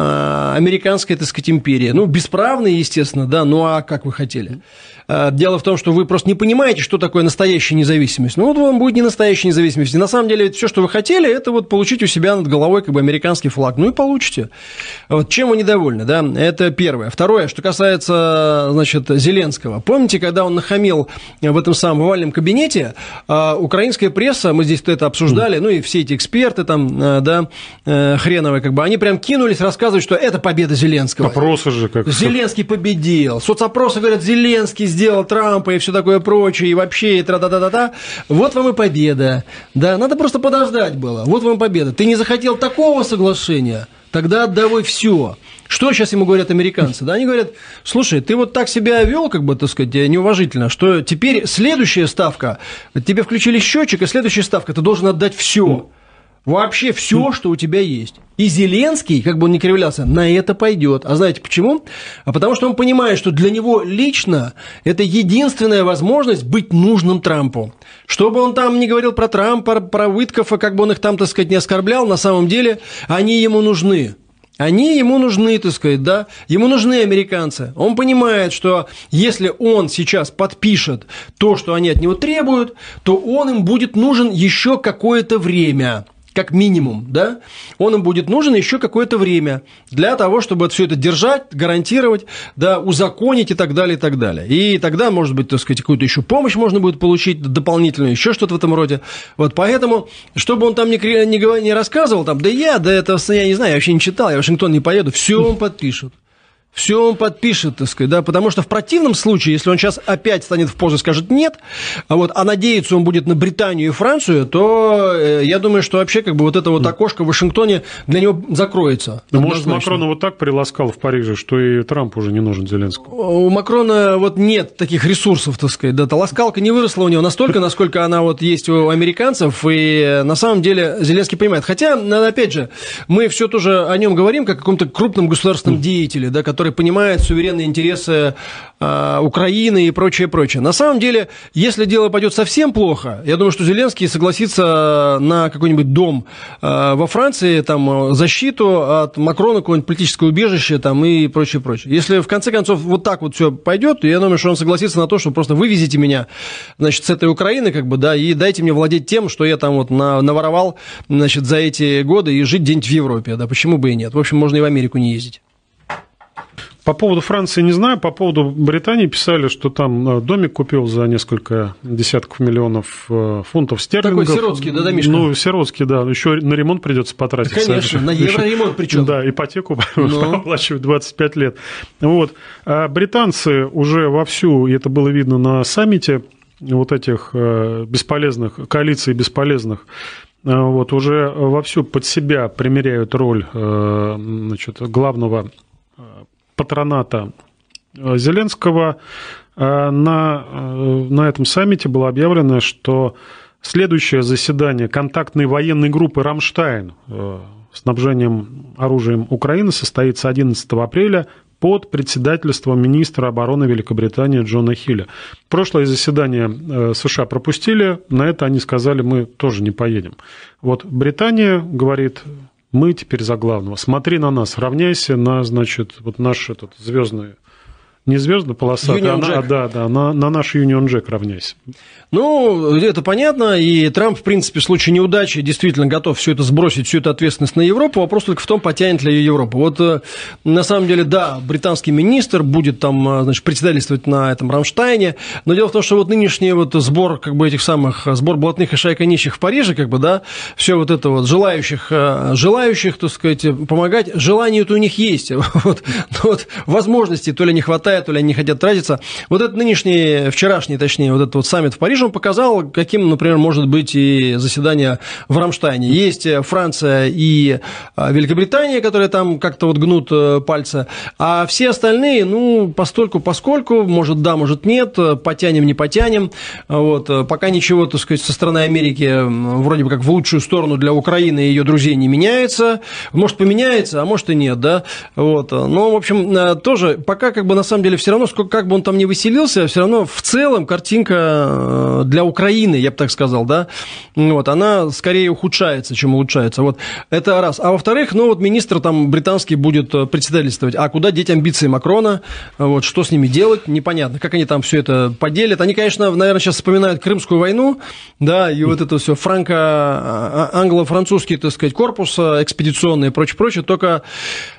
э, американской, так сказать, империи. Ну, бесправной, естественно, да, ну а как вы хотели? Э, дело в том, что вы просто не понимаете, что такое настоящая независимость. Ну, вот вам будет не настоящая независимость. И на самом деле все, что вы хотели, это вот получить у себя над головой как бы американский флаг. Ну и получите. Вот чем вы недовольны, да? Это первое. Второе, что касается касается, значит, Зеленского. Помните, когда он нахамил в этом самом овальном кабинете, украинская пресса, мы здесь это обсуждали, ну и все эти эксперты там, да, хреновые, как бы, они прям кинулись рассказывать, что это победа Зеленского. Опросы же как. Зеленский победил. Соцопросы говорят, Зеленский сделал Трампа и все такое прочее, и вообще, и тра-да-да-да-да. Вот вам и победа. Да, надо просто подождать было. Вот вам победа. Ты не захотел такого соглашения, тогда отдавай все. Что сейчас ему говорят американцы? Да, они говорят, слушай, ты вот так себя вел, как бы, так сказать, неуважительно, что теперь следующая ставка, тебе включили счетчик, и следующая ставка, ты должен отдать все. Вообще все, что у тебя есть. И Зеленский, как бы он ни кривлялся, на это пойдет. А знаете почему? А потому что он понимает, что для него лично это единственная возможность быть нужным Трампу. Что бы он там ни говорил про Трампа, про Уиткофа, как бы он их там, так сказать, не оскорблял, на самом деле они ему нужны. Они ему нужны, так сказать, да, ему нужны американцы. Он понимает, что если он сейчас подпишет то, что они от него требуют, то он им будет нужен еще какое-то время. Как минимум, да, он им будет нужен еще какое-то время для того, чтобы все это держать, гарантировать, да, узаконить и так далее, и так далее. И тогда, может быть, так сказать, какую-то еще помощь можно будет получить дополнительную, еще что-то в этом роде. Вот поэтому, чтобы он там не, не, не рассказывал, там, да я, да это, я не знаю, я вообще не читал, я в Вашингтон не поеду, все он подпишет. Все он подпишет, так сказать, да, потому что в противном случае, если он сейчас опять станет в позу и скажет нет, а, вот, а надеяться он будет на Британию и Францию, то э, я думаю, что вообще как бы вот это вот окошко в Вашингтоне для него закроется. Да, может, Макрон его так приласкал в Париже, что и Трамп уже не нужен Зеленскому. У Макрона вот нет таких ресурсов, так сказать, да, ласкалка не выросла у него настолько, насколько она вот есть у американцев, и на самом деле Зеленский понимает. Хотя, опять же, мы все тоже о нем говорим, как о каком-то крупном государственном деятеле, да, который понимает суверенные интересы э, Украины и прочее, прочее. На самом деле, если дело пойдет совсем плохо, я думаю, что Зеленский согласится на какой-нибудь дом э, во Франции, там, защиту от Макрона, какое-нибудь политическое убежище там, и прочее, прочее. Если в конце концов вот так вот все пойдет, то я думаю, что он согласится на то, что просто вывезите меня, значит, с этой Украины, как бы, да, и дайте мне владеть тем, что я там вот на, наворовал, значит, за эти годы и жить где-нибудь в Европе, да, почему бы и нет. В общем, можно и в Америку не ездить. По поводу Франции не знаю, по поводу Британии писали, что там домик купил за несколько десятков миллионов фунтов стерлингов. Такой сиротский, да, домишко? Ну, сиротский, да, еще на ремонт придется потратить. Да, конечно, на евроремонт причем. Да, ипотеку оплачивают двадцать пять лет. Вот. А британцы уже вовсю, и это было видно на саммите, вот этих бесполезных, коалиций бесполезных, вот, уже вовсю под себя примеряют роль, значит, главного патроната Зеленского. На, на этом саммите было объявлено, что следующее заседание контактной военной группы «Рамштайн» снабжением оружием Украины состоится одиннадцатого апреля под председательством министра обороны Великобритании Джона Хилля. Прошлое заседание США пропустили, на это они сказали, мы тоже не поедем. Вот Британия говорит... Мы теперь за главного. Смотри на нас, равняйся на, значит, вот наш этот звездный, не звездная полоса, а на, да, да, на, на наш Union Jack равняйся. Ну, это понятно, и Трамп, в принципе, в случае неудачи действительно готов все это сбросить, всю эту ответственность на Европу, вопрос только в том, потянет ли ее Европа. Вот, на самом деле, да, британский министр будет там, значит, председательствовать на этом Рамштайне, но дело в том, что вот нынешний вот сбор, как бы, этих самых, сбор блатных и шайка нищих в Париже, как бы, да, все вот это вот, желающих, желающих, так сказать, помогать, желание-то у них есть, вот, вот, возможностей то ли не хватает, то ли они не хотят тратиться. Вот этот нынешний, вчерашний, точнее, вот этот вот саммит в Париже, он показал, каким, например, может быть и заседание в Рамштайне. Есть Франция и Великобритания, которые там как-то вот гнут пальцы, а все остальные, ну, постольку, поскольку, может да, может нет, потянем, не потянем. Вот. Пока ничего, так сказать, со стороны Америки вроде бы как в лучшую сторону для Украины и ее друзей не меняется. Может, поменяется, а может и нет, да. Вот. Но, в общем, тоже пока как бы на самом деле все равно, сколько, как бы он там ни выселился, все равно в целом картинка для Украины, я бы так сказал, да, вот, она скорее ухудшается, чем улучшается, вот, это раз. А во-вторых, ну, вот министр там британский будет председательствовать, а куда деть амбиции Макрона, вот, что с ними делать, непонятно, как они там все это поделят. Они, конечно, наверное, сейчас вспоминают Крымскую войну, да, и вот это все франко-англо-французский, так сказать, корпус экспедиционный и прочее, прочее, только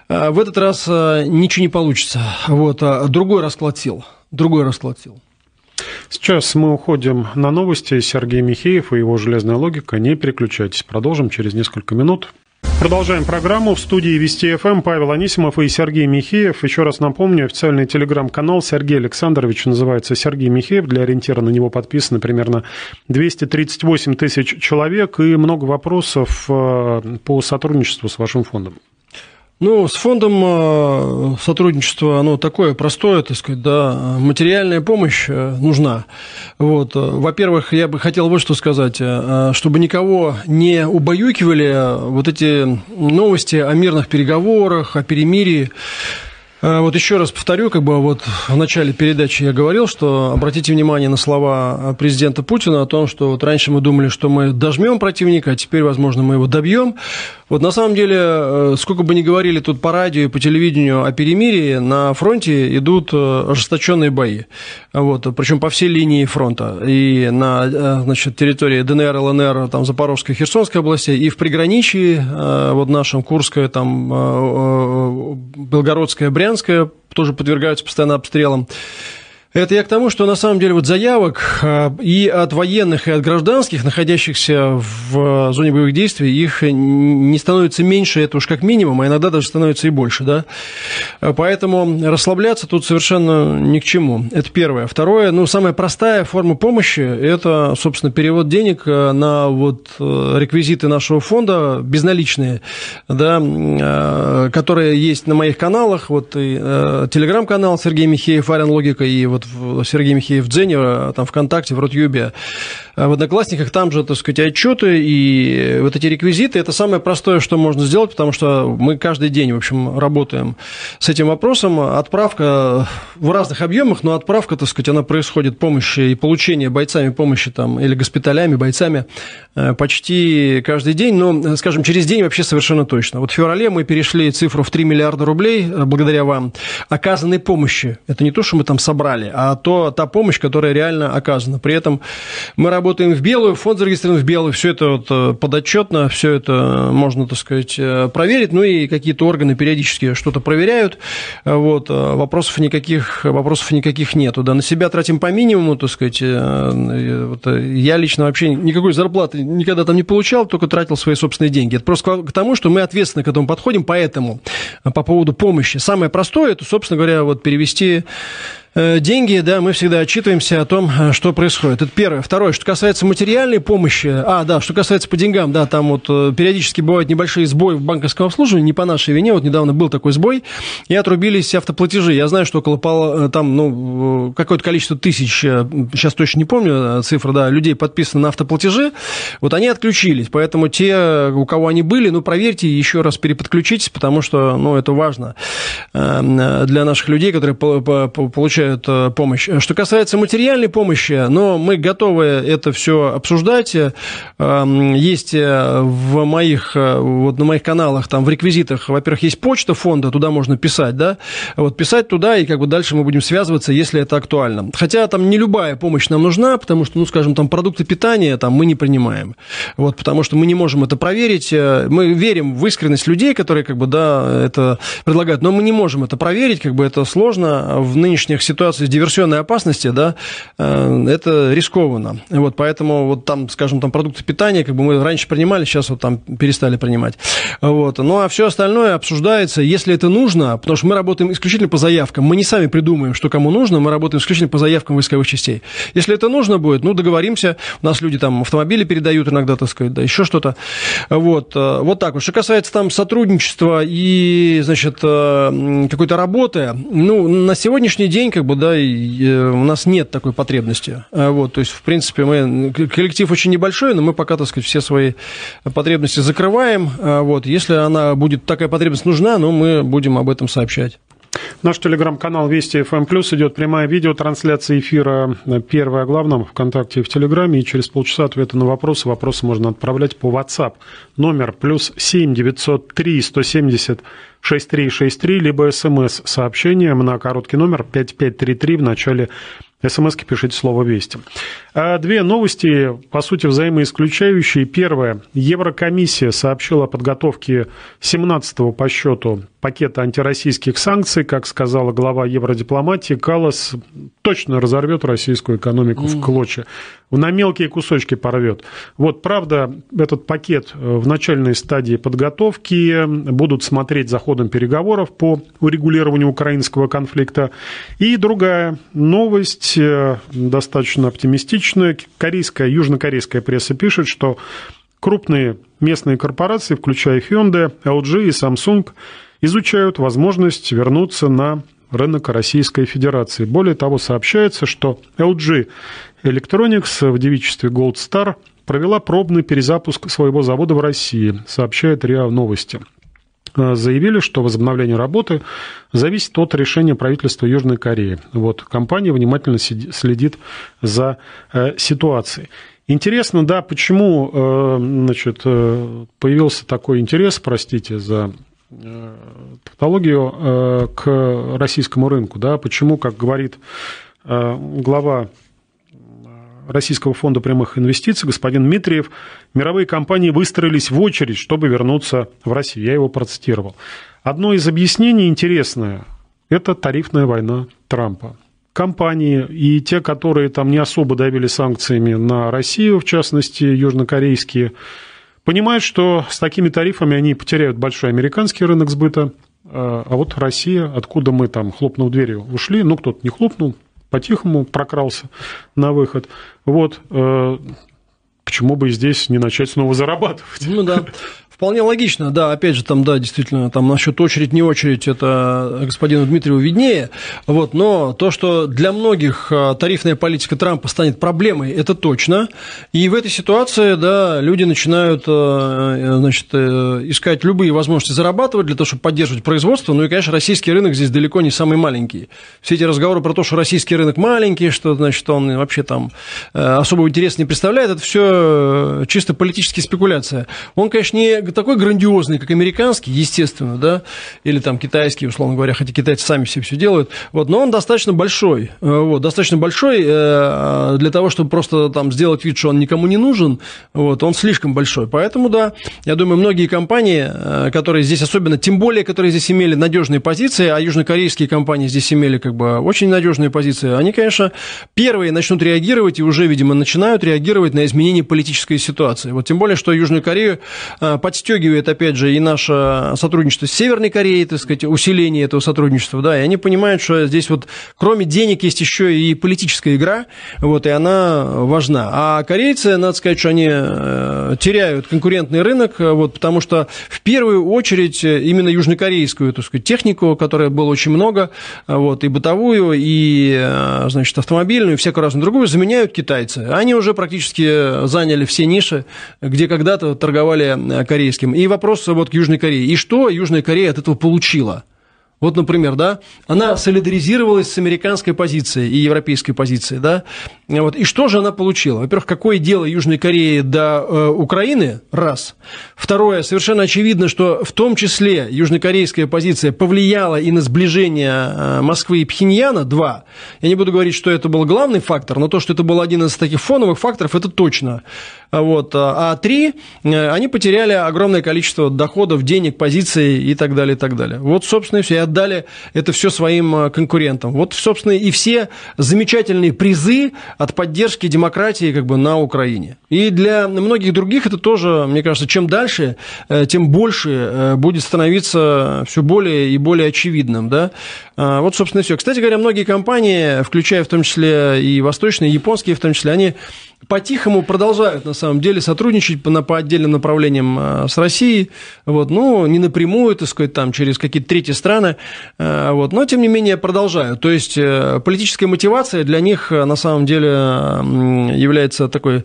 В этот раз ничего не получится. Вот. Другой расклад сил. Другой расклад сил. Сейчас мы уходим на новости. Сергей Михеев и его «Железная логика». Не переключайтесь. Продолжим через несколько минут. Продолжаем программу. В студии Вести ФМ Павел Анисимов и Сергей Михеев. Еще раз напомню, официальный телеграм-канал Сергея Александровича называется «Сергей Михеев». Для ориентира на него подписано примерно двести тридцать восемь тысяч человек. И много вопросов по сотрудничеству с вашим фондом. Ну, с фондом сотрудничество, оно такое простое, так сказать, да, материальная помощь нужна. Вот. Во-первых, я бы хотел вот что сказать, чтобы никого не убаюкивали вот эти новости о мирных переговорах, о перемирии. Вот еще раз повторю, как бы вот в начале передачи я говорил, что обратите внимание на слова президента Путина о том, что вот раньше мы думали, что мы дожмем противника, а теперь, возможно, мы его добьем. Вот на самом деле, сколько бы ни говорили тут по радио и по телевидению о перемирии, на фронте идут ожесточенные бои. Вот, причем по всей линии фронта. И на, значит, территории ДНР, ЛНР, там, Запорожской, Херсонской области, и в приграничии, вот нашем, Курская, там, Белгородская, Брянская, тоже подвергаются постоянно обстрелам. Это я к тому, что на самом деле вот заявок и от военных, и от гражданских, находящихся в зоне боевых действий, их не становится меньше, это уж как минимум, а иногда даже становится и больше, да. Поэтому расслабляться тут совершенно ни к чему. Это первое. Второе, ну, самая простая форма помощи – это, собственно, перевод денег на вот реквизиты нашего фонда, безналичные, да, которые есть на моих каналах, вот и телеграм-канал Сергей Михеев, Арен Логика, и вот Сергей Михеев в Дзене, там ВКонтакте, в Рутюбе, в Одноклассниках, там же, так сказать, отчеты и вот эти реквизиты. Это самое простое, что можно сделать, потому что мы каждый день, в общем, работаем с этим вопросом. Отправка в разных объемах, но отправка, так сказать, она происходит помощи и получение бойцами помощи там, или госпиталями, бойцами почти каждый день, но, скажем, через день вообще совершенно точно. Вот в феврале мы перешли цифру в три миллиарда рублей благодаря вам оказанной помощи. Это не то, что мы там собрали, а то, та помощь, которая реально оказана. При этом мы работаем в белую, фонд зарегистрирован в белую, все это вот подотчетно, все это можно, так сказать, проверить, ну и какие-то органы периодически что-то проверяют, вот, вопросов никаких, вопросов никаких нету, да, на себя тратим по минимуму, так сказать, вот, я лично вообще никакой зарплаты никогда там не получал, только тратил свои собственные деньги. Это просто к тому, что мы ответственно к этому подходим, поэтому по поводу помощи. Самое простое, это, собственно говоря, вот перевести деньги, да, мы всегда отчитываемся о том, что происходит. Это первое. Второе, что касается материальной помощи, а, да, что касается по деньгам, да, там вот периодически бывают небольшие сбои в банковском обслуживании, не по нашей вине, вот недавно был такой сбой, и отрубились автоплатежи. Я знаю, что около, там, ну, какое-то количество тысяч, сейчас точно не помню цифры, да, людей подписано на автоплатежи, вот они отключились, поэтому те, у кого они были, ну, проверьте, еще раз переподключитесь, потому что, ну, это важно для наших людей, которые получают помощь. Что касается материальной помощи, но мы готовы это все обсуждать. Есть в моих, вот на моих каналах, там в реквизитах, во-первых, есть почта фонда, туда можно писать, да, вот писать туда, и как бы дальше мы будем связываться, если это актуально. Хотя там не любая помощь нам нужна, потому что, ну, скажем, там продукты питания там мы не принимаем, вот, потому что мы не можем это проверить. Мы верим в искренность людей, которые, как бы, да, это предлагают, но мы не можем это проверить, как бы это сложно в нынешних ситуации с диверсионной опасности, да, это рискованно. Вот, поэтому вот там, скажем, там продукты питания, как бы мы раньше принимали, сейчас вот там перестали принимать. Вот. Ну, а все остальное обсуждается, если это нужно, потому что мы работаем исключительно по заявкам. Мы не сами придумаем, что кому нужно, мы работаем исключительно по заявкам войсковых частей. Если это нужно будет, ну, договоримся. У нас люди там автомобили передают иногда, так сказать, да, еще что-то. Вот. Вот так вот. Что касается там сотрудничества и, значит, какой-то работы, ну, на сегодняшний день, как бы, да, у нас нет такой потребности. Вот, то есть, в принципе, мы, коллектив очень небольшой, но мы пока, так сказать, все свои потребности закрываем. Вот, если она будет, такая потребность нужна, ну, мы будем об этом сообщать. Наш телеграм-канал Вести ФМ Плюс, идет прямая видеотрансляция эфира «Первое о главном» ВКонтакте и в Телеграме. И через полчаса ответы на вопросы. Вопросы можно отправлять по WhatsApp. Номер плюс семь девятьсот три сто семьдесят шестьдесят три шестьдесят три, либо смс-сообщением на короткий номер пять пять три три в начале СМСки пишите слово «Вести». Две новости, по сути, взаимоисключающие. Первое. Еврокомиссия сообщила о подготовке семнадцатого по счету пакета антироссийских санкций. Как сказала глава евродипломатии, Каллас точно разорвет российскую экономику mm. в клочья. На мелкие кусочки порвет. Вот, правда, этот пакет в начальной стадии подготовки. Будут смотреть за ходом переговоров по урегулированию украинского конфликта. И другая новость, достаточно оптимистичная. Корейская, южнокорейская пресса пишет, что крупные местные корпорации, включая Hyundai, эл джи и Samsung, изучают возможность вернуться на рынок Российской Федерации. Более того, сообщается, что эл джи Electronics в девичестве Gold Star провела пробный перезапуск своего завода в России, сообщает РИА Новости. Заявили, что возобновление работы зависит от решения правительства Южной Кореи. Вот, компания внимательно следит за э, ситуацией. Интересно, да, почему э, значит, появился такой интерес, простите за э, тавтологию, э, к российскому рынку, да, почему, как говорит э, глава Российского фонда прямых инвестиций, господин Дмитриев, мировые компании выстроились в очередь, чтобы вернуться в Россию. Я его процитировал. Одно из объяснений интересное – это тарифная война Трампа. Компании и те, которые там не особо давили санкциями на Россию, в частности, южнокорейские, понимают, что с такими тарифами они потеряют большой американский рынок сбыта, а вот Россия, откуда мы там, хлопнув дверью, ушли, ну, кто-то не хлопнул, по-тихому прокрался на выход. Вот, э, почему бы здесь не начать снова зарабатывать? Ну да, вполне логично, да, опять же, там, да, действительно, там насчет очередь, не очередь, это господину Дмитриеву виднее, вот, но то, что для многих тарифная политика Трампа станет проблемой, это точно, и в этой ситуации, да, люди начинают, значит, искать любые возможности зарабатывать для того, чтобы поддерживать производство, ну и, конечно, российский рынок здесь далеко не самый маленький. Все эти разговоры про то, что российский рынок маленький, что, значит, он вообще там особого интереса не представляет, это все чисто политические спекуляции. Он, конечно, не такой грандиозный, как американский, естественно, да, или там китайский, условно говоря, хотя китайцы сами все все делают, вот, но он достаточно большой, вот, достаточно большой для того, чтобы просто там сделать вид, что он никому не нужен, вот, он слишком большой, поэтому, да, я думаю, многие компании, которые здесь особенно, тем более, которые здесь имели надежные позиции, а южнокорейские компании здесь имели как бы очень надежные позиции, они, конечно, первые начнут реагировать и уже, видимо, начинают реагировать на изменение политической ситуации, вот, тем более, что Южную Корею подстегивает, опять же, и наше сотрудничество с Северной Кореей, так сказать, усиление этого сотрудничества, да, и они понимают, что здесь вот кроме денег есть еще и политическая игра, вот, и она важна. А корейцы, надо сказать, что они теряют конкурентный рынок, вот, потому что в первую очередь именно южнокорейскую, так сказать, технику, которой было очень много, вот, и бытовую, и, значит, автомобильную, и всякую разную другую, заменяют китайцы. Они уже практически заняли все ниши, где когда-то торговали корейцы. И вопрос вот к Южной Корее. И что Южная Корея от этого получила? Вот, например, да, она солидаризировалась с американской позицией и европейской позицией, да, вот, и что же она получила? Во-первых, какое дело Южной Кореи до э, Украины? Раз. Второе, совершенно очевидно, что в том числе южнокорейская позиция повлияла и на сближение э, Москвы и Пхеньяна. Два. Я не буду говорить, что это был главный фактор, но то, что это был один из таких фоновых факторов, это точно. Вот. А три, э, они потеряли огромное количество доходов, денег, позиций и так далее, и так далее. Вот, собственно, и все. И отдали это все своим конкурентам. Вот, собственно, и все замечательные призы от поддержки демократии как бы на Украине. И для многих других это тоже, мне кажется, чем дальше, тем больше будет становиться все более и более очевидным. Да? Вот, собственно, и все. Кстати говоря, многие компании, включая в том числе и восточные, и японские в том числе, они по-тихому продолжают, на самом деле, сотрудничать по, по отдельным направлениям с Россией, вот, ну, не напрямую, так сказать, там, через какие-то третьи страны, вот, но, тем не менее, продолжают. То есть, политическая мотивация для них, на самом деле, является такой,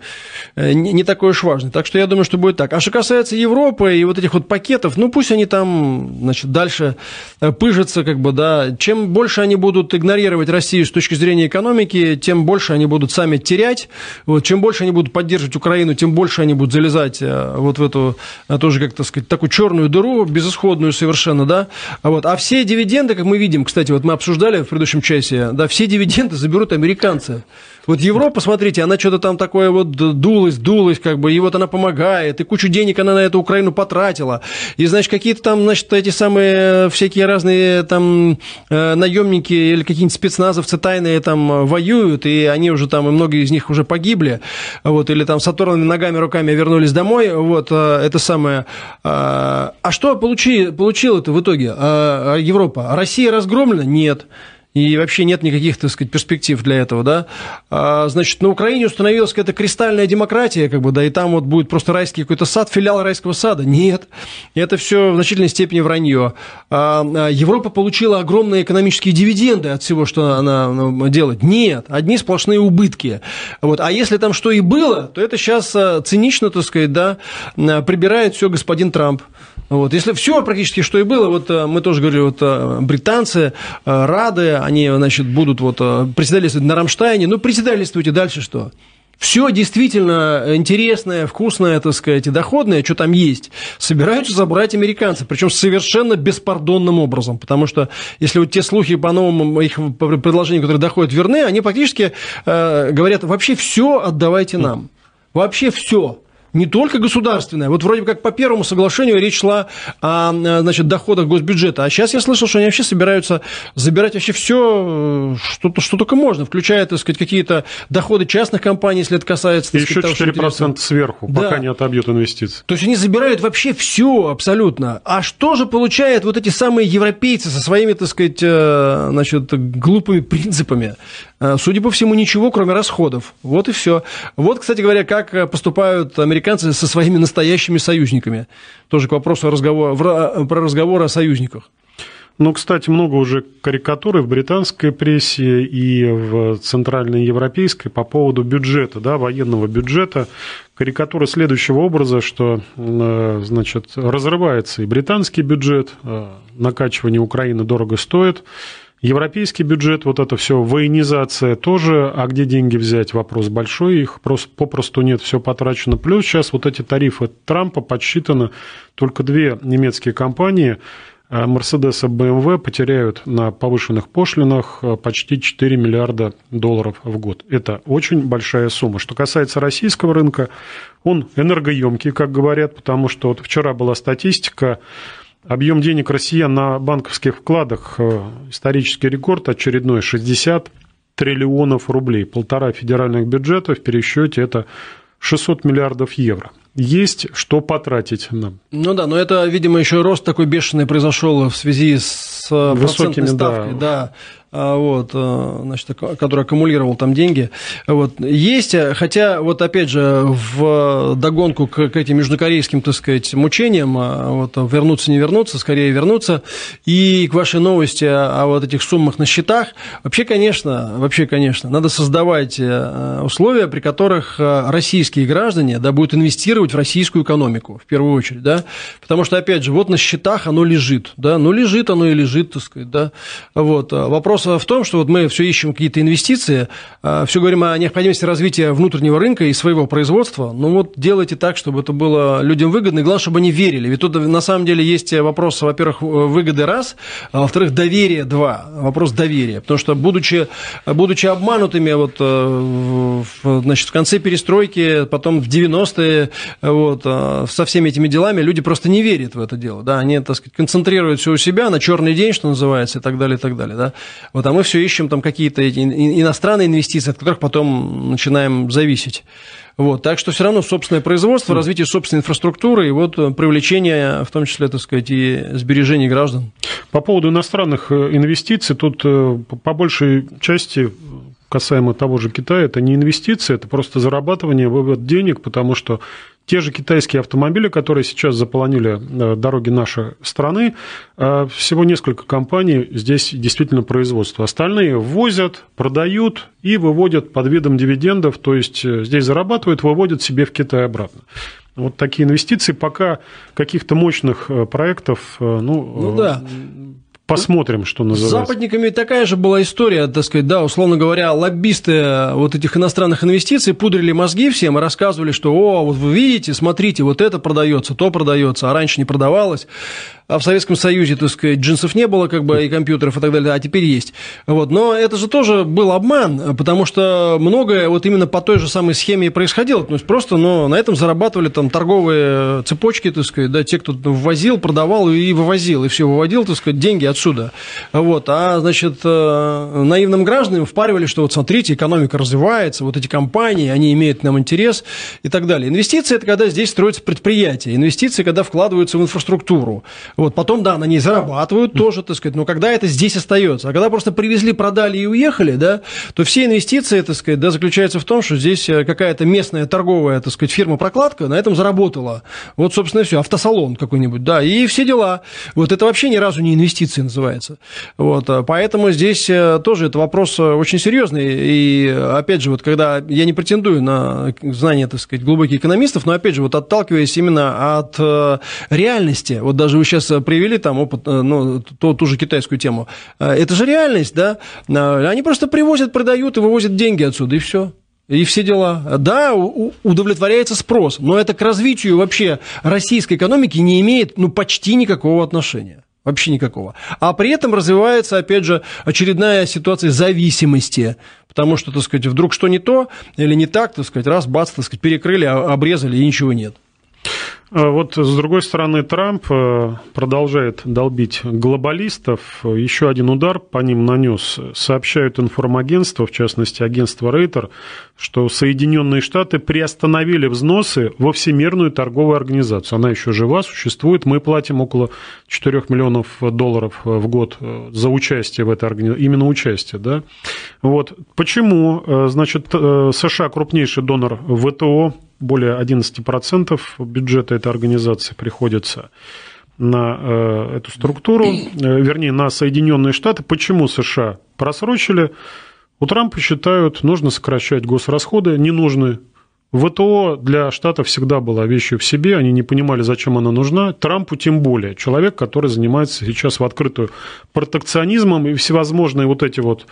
не такой уж важной. Так что я думаю, что будет так. А что касается Европы и вот этих вот пакетов, ну, пусть они там, значит, дальше пыжатся, как бы, да, чем больше они будут игнорировать Россию с точки зрения экономики, тем больше они будут сами терять, вот, чем чем больше они будут поддерживать Украину, тем больше они будут залезать вот в эту, тоже, как так сказать, такую черную дыру, безысходную совершенно, да. Вот. А все дивиденды, как мы видим, кстати, вот мы обсуждали в предыдущем часе, да, все дивиденды заберут американцы. Вот Европа, смотрите, она что-то там такое вот дулась, дулась, как бы, и вот она помогает, и кучу денег она на эту Украину потратила, и, значит, какие-то там, значит, эти самые всякие разные там наемники или какие-нибудь спецназовцы тайные там воюют, и они уже там, и многие из них уже погибли, вот, или там с оторванными ногами, руками вернулись домой, вот, это самое. А что получи, получила это в итоге Европа? Россия разгромлена? Нет. И вообще нет никаких, так сказать, перспектив для этого, да. А, значит, на Украине установилась какая-то кристальная демократия, как бы, да, и там вот будет просто райский какой-то сад, филиал райского сада. Нет. Это все в значительной степени вранье. А, Европа получила огромные экономические дивиденды от всего, что она делает. Нет. Одни сплошные убытки. Вот. А если там что и было, то это сейчас цинично, так сказать, да, прибирает все господин Трамп. Вот. Если все практически, что и было, вот мы тоже говорили, вот британцы рады, они, значит, будут вот председательствовать на Рамштайне, ну, председательствуйте, дальше что? Все действительно интересное, вкусное, так сказать, и доходное, что там есть, собираются забрать американцы, причем совершенно беспардонным образом, потому что если вот те слухи по новым их предложениям, которые доходят, верны, они практически э, говорят, вообще все отдавайте нам, вообще все. Не только государственная. Вот вроде как по первому соглашению речь шла о, значит, доходах госбюджета. А сейчас я слышал, что они вообще собираются забирать вообще все, что, что только можно, включая, так сказать, какие-то доходы частных компаний, если это касается... Так еще сказать, четыре процента сверху, да. Пока не отобьют инвестиции. То есть они забирают вообще все абсолютно. А что же получают вот эти самые европейцы со своими, так сказать, значит, глупыми принципами? Судя по всему, ничего, кроме расходов. Вот и все. Вот, кстати говоря, как поступают американцы со своими настоящими союзниками. Тоже к вопросу разговора, про разговор о союзниках. Ну, кстати, много уже карикатуры в британской прессе и в центральной европейской по поводу бюджета, да, военного бюджета. Карикатура следующего образа, что, значит, разрывается и британский бюджет, накачивание Украины дорого стоит. Европейский бюджет, вот это все, военизация тоже, а где деньги взять, вопрос большой, их просто, попросту нет, все потрачено. Плюс сейчас вот эти тарифы Трампа подсчитаны, только две немецкие компании, Mercedes и бэ эм вэ, потеряют на повышенных пошлинах почти четыре миллиарда долларов в год. Это очень большая сумма. Что касается российского рынка, он энергоемкий, как говорят, потому что вот вчера была статистика, объем денег россиян на банковских вкладах, исторический рекорд очередной, шестьдесят триллионов рублей. Полтора федеральных бюджета в пересчете это шестьсот миллиардов евро. Есть что потратить нам. Ну да, но это, видимо, еще рост такой бешеный произошел в связи с процентной ставкой, да. Да, вот, значит, который аккумулировал там деньги. Вот, есть, хотя, вот опять же, в догонку к, к этим южнокорейским, так сказать, мучениям, вот, вернуться, не вернуться, скорее вернуться, и к вашей новости о вот этих суммах на счетах, вообще, конечно, вообще, конечно, надо создавать условия, при которых российские граждане, да, будут инвестировать в российскую экономику, в первую очередь, да, потому что, опять же, вот на счетах оно лежит, да, ну, лежит оно и лежит, так сказать, да, вот, вопрос в том, что вот мы все ищем какие-то инвестиции, все говорим о необходимости развития внутреннего рынка и своего производства, ну вот делайте так, чтобы это было людям выгодно, и главное, чтобы они верили. Ведь тут на самом деле есть вопрос, во-первых, выгоды раз, а во-вторых, доверие два, вопрос доверия, потому что будучи, будучи обманутыми вот, в, значит, в конце перестройки, потом в девяностые, вот, со всеми этими делами, люди просто не верят в это дело, да, они, так сказать, концентрируют все у себя на черный день, что называется, и так далее, и так далее, да. Вот, а мы все ищем там какие-то эти иностранные инвестиции, от которых потом начинаем зависеть. Вот, так что все равно собственное производство, развитие собственной инфраструктуры и вот привлечение, в том числе, так сказать, и сбережений граждан. По поводу иностранных инвестиций, тут по большей части касаемо того же Китая, это не инвестиции, это просто зарабатывание, вывод денег, потому что те же китайские автомобили, которые сейчас заполонили дороги нашей страны, всего несколько компаний здесь действительно производство. Остальные ввозят, продают и выводят под видом дивидендов, то есть здесь зарабатывают, выводят себе в Китай обратно. Вот такие инвестиции, пока каких-то мощных проектов, ну, ну да. Посмотрим, что называется. С западниками такая же была история, так сказать, да, условно говоря, лоббисты вот этих иностранных инвестиций пудрили мозги всем и рассказывали, что, о, вот вы видите, смотрите, вот это продается, то продается, а раньше не продавалось. А в Советском Союзе, так сказать, джинсов не было, как бы, и компьютеров и так далее, а теперь есть. Вот. Но это же тоже был обман, потому что многое вот именно по той же самой схеме и происходило. То есть просто, ну, на этом зарабатывали там торговые цепочки, так сказать, да, те, кто ввозил, продавал и вывозил, и все выводил, так сказать, деньги отсюда. Вот. А, значит, наивным гражданам впаривали, что вот смотрите, экономика развивается, вот эти компании, они имеют к нам интерес и так далее. Инвестиции – это когда здесь строятся предприятия, инвестиции, когда вкладываются в инфраструктуру. Вот, потом, да, на ней зарабатывают тоже, так сказать, но когда это здесь остается, а когда просто привезли, продали и уехали, да, то все инвестиции, так сказать, да, заключаются в том, что здесь какая-то местная торговая, так сказать, фирма-прокладка на этом заработала. Вот, собственно, и все, автосалон какой-нибудь, да, и все дела. Вот это вообще ни разу не инвестиции называется. Вот, поэтому здесь тоже это вопрос очень серьезный. И, опять же, вот когда я не претендую на знания, так сказать, глубоких экономистов, но, опять же, вот отталкиваясь именно от реальности, вот даже вы сейчас привели там опыт, ну, ту, ту же китайскую тему. Это же реальность, да? Они просто привозят, продают и вывозят деньги отсюда, и все. И все дела. Да, удовлетворяется спрос, но это к развитию вообще российской экономики не имеет, ну, почти никакого отношения. Вообще никакого. А при этом развивается, опять же, очередная ситуация зависимости. Потому что, так сказать, вдруг что не то или не так, так сказать, раз, бац, так сказать, перекрыли, обрезали, и ничего нет. Вот, с другой стороны, Трамп продолжает долбить глобалистов. Еще один удар по ним нанес. Сообщают информагентства, в частности, агентство Рейтер, что Соединенные Штаты приостановили взносы во Всемирную торговую организацию. Она еще жива, существует. Мы платим около четырёх миллионов долларов в год за участие в этой организации. Именно участие, да? Вот. Почему? Значит, США крупнейший донор ВТО. Более одиннадцать процентов бюджета этой организации приходится на э, эту структуру, э, вернее, на Соединенные Штаты. Почему США просрочили? У Трампа считают, нужно сокращать госрасходы, не нужны. ВТО для Штатов всегда была вещью в себе, они не понимали, зачем она нужна. Трампу тем более. Человек, который занимается сейчас в открытую протекционизмом, и всевозможные вот эти вот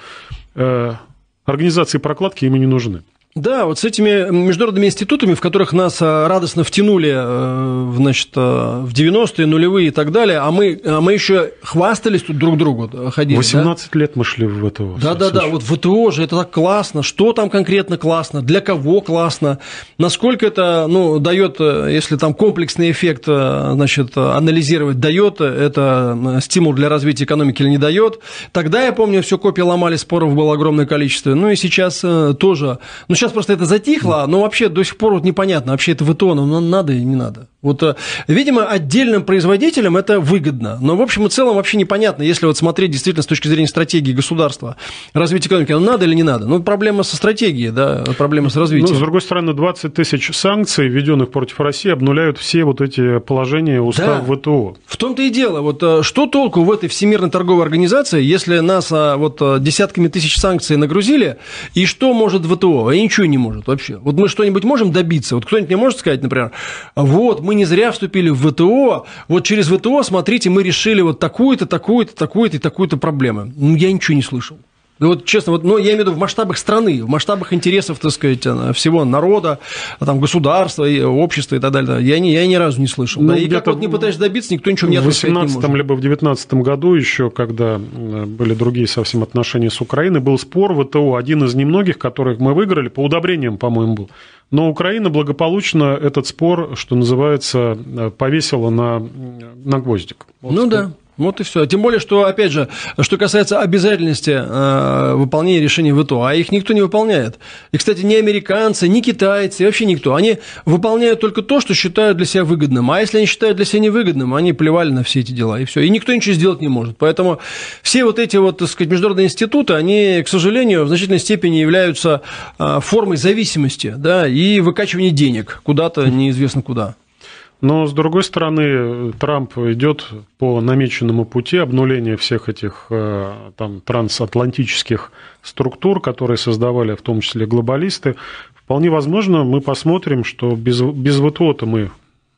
э, организации прокладки ему не нужны. Да, вот с этими международными институтами, в которых нас радостно втянули, значит, в девяностые, нулевые и так далее, а мы, а мы еще хвастались тут друг другу, ходили. восемнадцать да? лет мы шли в ВТО. Да-да-да, вот ВТО же это так классно, что там конкретно классно, для кого классно, насколько это, ну, дает, если там комплексный эффект, значит, анализировать, дает это стимул для развития экономики или не дает. Тогда, я помню, все копии ломали, споров было огромное количество, ну и сейчас тоже, ну, сейчас просто это затихло, но вообще до сих пор вот непонятно, вообще это ВТО, ну, надо или не надо. Вот, видимо, отдельным производителям это выгодно, но в общем и целом вообще непонятно, если вот смотреть действительно с точки зрения стратегии государства, развития экономики, ну, надо или не надо. Ну, проблема со стратегией, да, проблема с развитием. Ну, с другой стороны, двадцать тысяч санкций, введенных против России, обнуляют все вот эти положения устава да. ВТО. В том-то и дело. Вот что толку в этой Всемирной торговой организации, если нас вот десятками тысяч санкций нагрузили, и что может ВТО? И ничего не может вообще. Вот мы что-нибудь можем добиться? Вот кто-нибудь мне может сказать, например, вот, мы не зря вступили в ВТО, вот через ВТО, смотрите, мы решили вот такую-то, такую-то, такую-то и такую-то проблему. Ну, я ничего не слышал. Вот честно, вот, ну, я имею в виду в масштабах страны, в масштабах интересов, так сказать, всего народа, там, государства, и общества и так далее. Я, не, я ни разу не слышал. Ну, да, и как вот не пытаешься добиться, никто ничего мне ответить не может. В восемнадцатом либо в девятнадцатом году еще, когда были другие совсем отношения с Украиной, был спор ВТО, один из немногих, которых мы выиграли, по удобрениям, по-моему, был. Но Украина благополучно этот спор, что называется, повесила на, на гвоздик. Вот ну да. Вот и все. Тем более, что, опять же, что касается обязательности э, выполнения решений ВТО, а их никто не выполняет. И, кстати, ни американцы, ни китайцы, вообще никто. Они выполняют только то, что считают для себя выгодным. А если они считают для себя невыгодным, они плевали на все эти дела, и все. И никто ничего сделать не может. Поэтому все вот эти вот, так сказать, международные институты, они, к сожалению, в значительной степени являются э, формой зависимости, да, и выкачивания денег куда-то неизвестно куда. Но, с другой стороны, Трамп идет по намеченному пути обнуления всех этих там, трансатлантических структур, которые создавали в том числе глобалисты. Вполне возможно, мы посмотрим, что без, без ВТО-то мы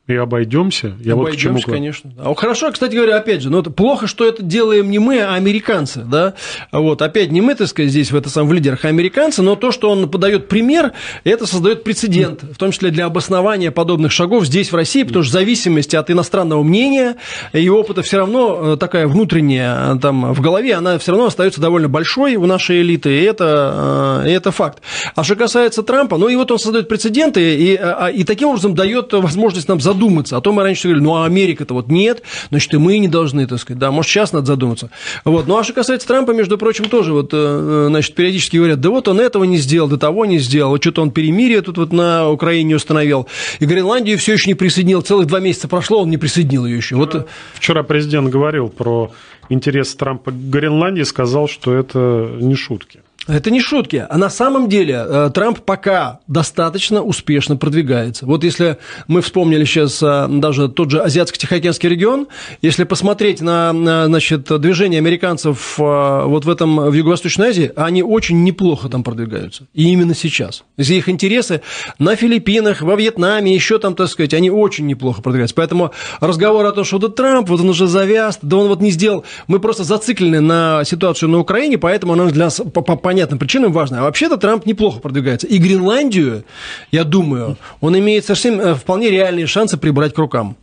И обойдемся. Я вот к чему... конечно. А хорошо, кстати говоря, опять же, но это плохо, что это делаем не мы, а американцы, да. Вот, опять не мы, так сказать, здесь в, это сам, в лидерах, а американцы, но то, что он подает пример, это создает прецедент, в том числе для обоснования подобных шагов здесь, в России, потому что в зависимости от иностранного мнения и опыта все равно такая внутренняя там в голове, она все равно остается довольно большой у нашей элиты, и это, и это факт. А что касается Трампа, ну и вот он создает прецеденты, и, и таким образом дает возможность нам задуматься. задуматься. А то мы раньше говорили, ну, а Америка-то вот нет, значит, и мы не должны, так сказать, да, может, сейчас надо задуматься. Вот. Ну, а что касается Трампа, между прочим, тоже вот, значит, периодически говорят, да вот он этого не сделал, да того не сделал, вот что-то он перемирие тут вот на Украине установил, и Гренландию все еще не присоединил, целых два месяца прошло, он не присоединил ее еще. Вот. Вчера президент говорил про интерес Трампа к Гренландии, сказал, что это не шутки. Это не шутки. А на самом деле Трамп пока достаточно успешно продвигается. Вот если мы вспомнили сейчас даже тот же Азиатско-Тихоокеанский регион, если посмотреть на, значит, движение американцев вот в этом, в Юго-Восточной Азии, они очень неплохо там продвигаются. И именно сейчас. Если их интересы на Филиппинах, во Вьетнаме, еще там, так сказать, они очень неплохо продвигаются. Поэтому разговор о том, что вот Трамп, вот он уже завяз, да он вот не сделал. Мы просто зациклены на ситуацию на Украине, поэтому она для нас по понятным причинам важно. А вообще-то Трамп неплохо продвигается. И Гренландию, я думаю, он имеет совсем вполне реальные шансы прибрать к рукам.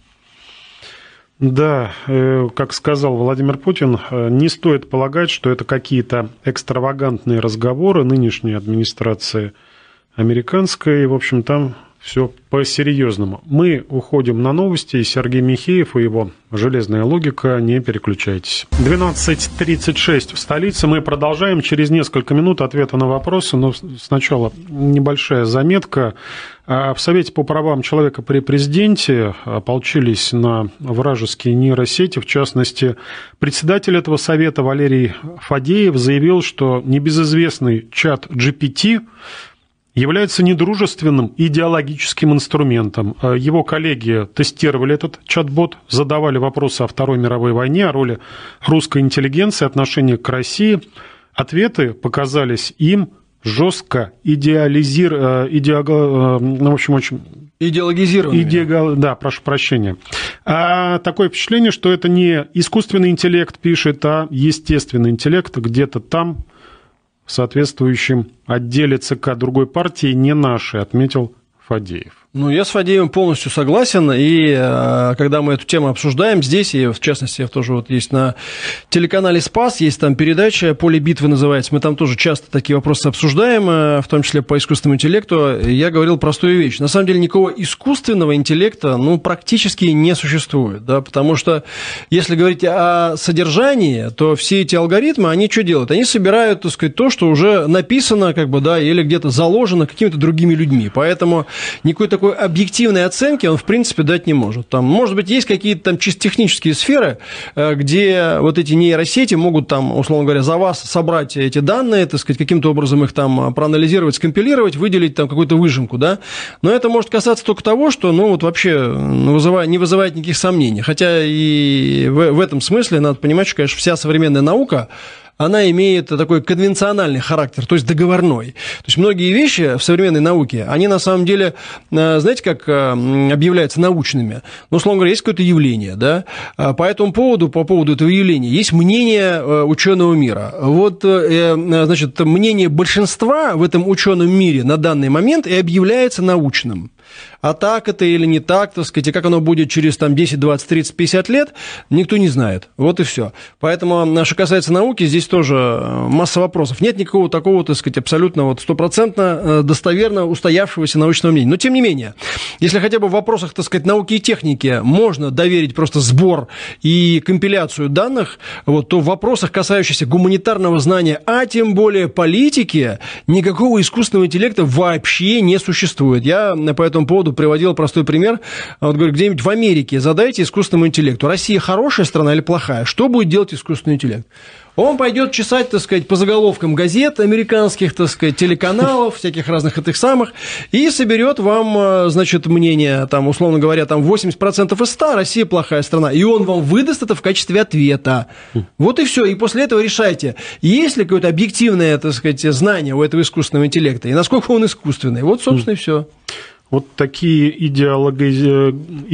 Да, как сказал Владимир Путин, не стоит полагать, что это какие-то экстравагантные разговоры нынешней администрации американской. В общем, там все по-серьезному. Мы уходим на новости, и Сергей Михеев и его «Железная логика». Не переключайтесь. двенадцать тридцать шесть в столице. Мы продолжаем. Через несколько минут ответы на вопросы, но сначала небольшая заметка. В Совете по правам человека при президенте ополчились на вражеские нейросети. В частности, председатель этого совета Валерий Фадеев заявил, что небезызвестный чат джи пи ти является недружественным идеологическим инструментом. Его коллеги тестировали этот чат-бот, задавали вопросы о Второй мировой войне, о роли русской интеллигенции, отношении к России. Ответы показались им жестко идеализир... идео... ну, в общем, очень... идеологизированными. Идео... Да, прошу прощения. А такое впечатление, что это не искусственный интеллект пишет, а естественный интеллект где-то там, в соответствующем отделе ЦК другой партии, не нашей, отметил Фадеев. Ну, я с Фадеевым полностью согласен, и э, когда мы эту тему обсуждаем здесь, и в частности, тоже вот есть на телеканале «Спас», есть там передача «Поле битвы» называется, мы там тоже часто такие вопросы обсуждаем, э, в том числе по искусственному интеллекту, я говорил простую вещь. На самом деле никакого искусственного интеллекта, ну, практически не существует, да, потому что если говорить о содержании, то все эти алгоритмы, они что делают? Они собирают, так сказать, то, что уже написано, как бы, да, или где-то заложено какими-то другими людьми, поэтому никакой такой такой объективной оценки он, в принципе, дать не может. Там, может быть, есть какие-то там чисто технические сферы, где вот эти нейросети могут, там, условно говоря, за вас собрать эти данные, так сказать, каким-то образом их там проанализировать, скомпилировать, выделить там какую-то выжимку, да. Но это может касаться только того, что, ну, вот вообще вызывает, не вызывает никаких сомнений. Хотя и в, в этом смысле надо понимать, что, конечно, вся современная наука, она имеет такой конвенциональный характер, то есть договорной. То есть многие вещи в современной науке, они на самом деле, знаете, как объявляются научными? Ну, условно говоря, есть какое-то явление, да? По этому поводу, по поводу этого явления, есть мнение ученого мира. Вот, значит, мнение большинства в этом ученом мире на данный момент и объявляется научным. А так это или не так, так сказать, и как оно будет через там, десять, двадцать, тридцать, пятьдесят лет, никто не знает. Вот и все. Поэтому, что касается науки, здесь тоже масса вопросов. Нет никакого такого, так сказать, абсолютно вот стопроцентно достоверно устоявшегося научного мнения. Но, тем не менее, если хотя бы в вопросах, так сказать, науки и техники можно доверить просто сбор и компиляцию данных, вот, то в вопросах, касающихся гуманитарного знания, а тем более политики, никакого искусственного интеллекта вообще не существует. Я по этому поводу приводил простой пример. Вот, говорю, где-нибудь в Америке задайте искусственному интеллекту, Россия хорошая страна или плохая? Что будет делать искусственный интеллект? Он пойдет чесать, так сказать, по заголовкам газет американских, так сказать, телеканалов, всяких разных этих самых, и соберет вам, значит, мнение, там, условно говоря, там восемьдесят процентов из ста Россия плохая страна, и он вам выдаст это в качестве ответа. Вот и все. И после этого решайте, есть ли какое-то объективное, так сказать, знание у этого искусственного интеллекта, и насколько он искусственный. Вот, собственно, и все. Вот такие идеологи...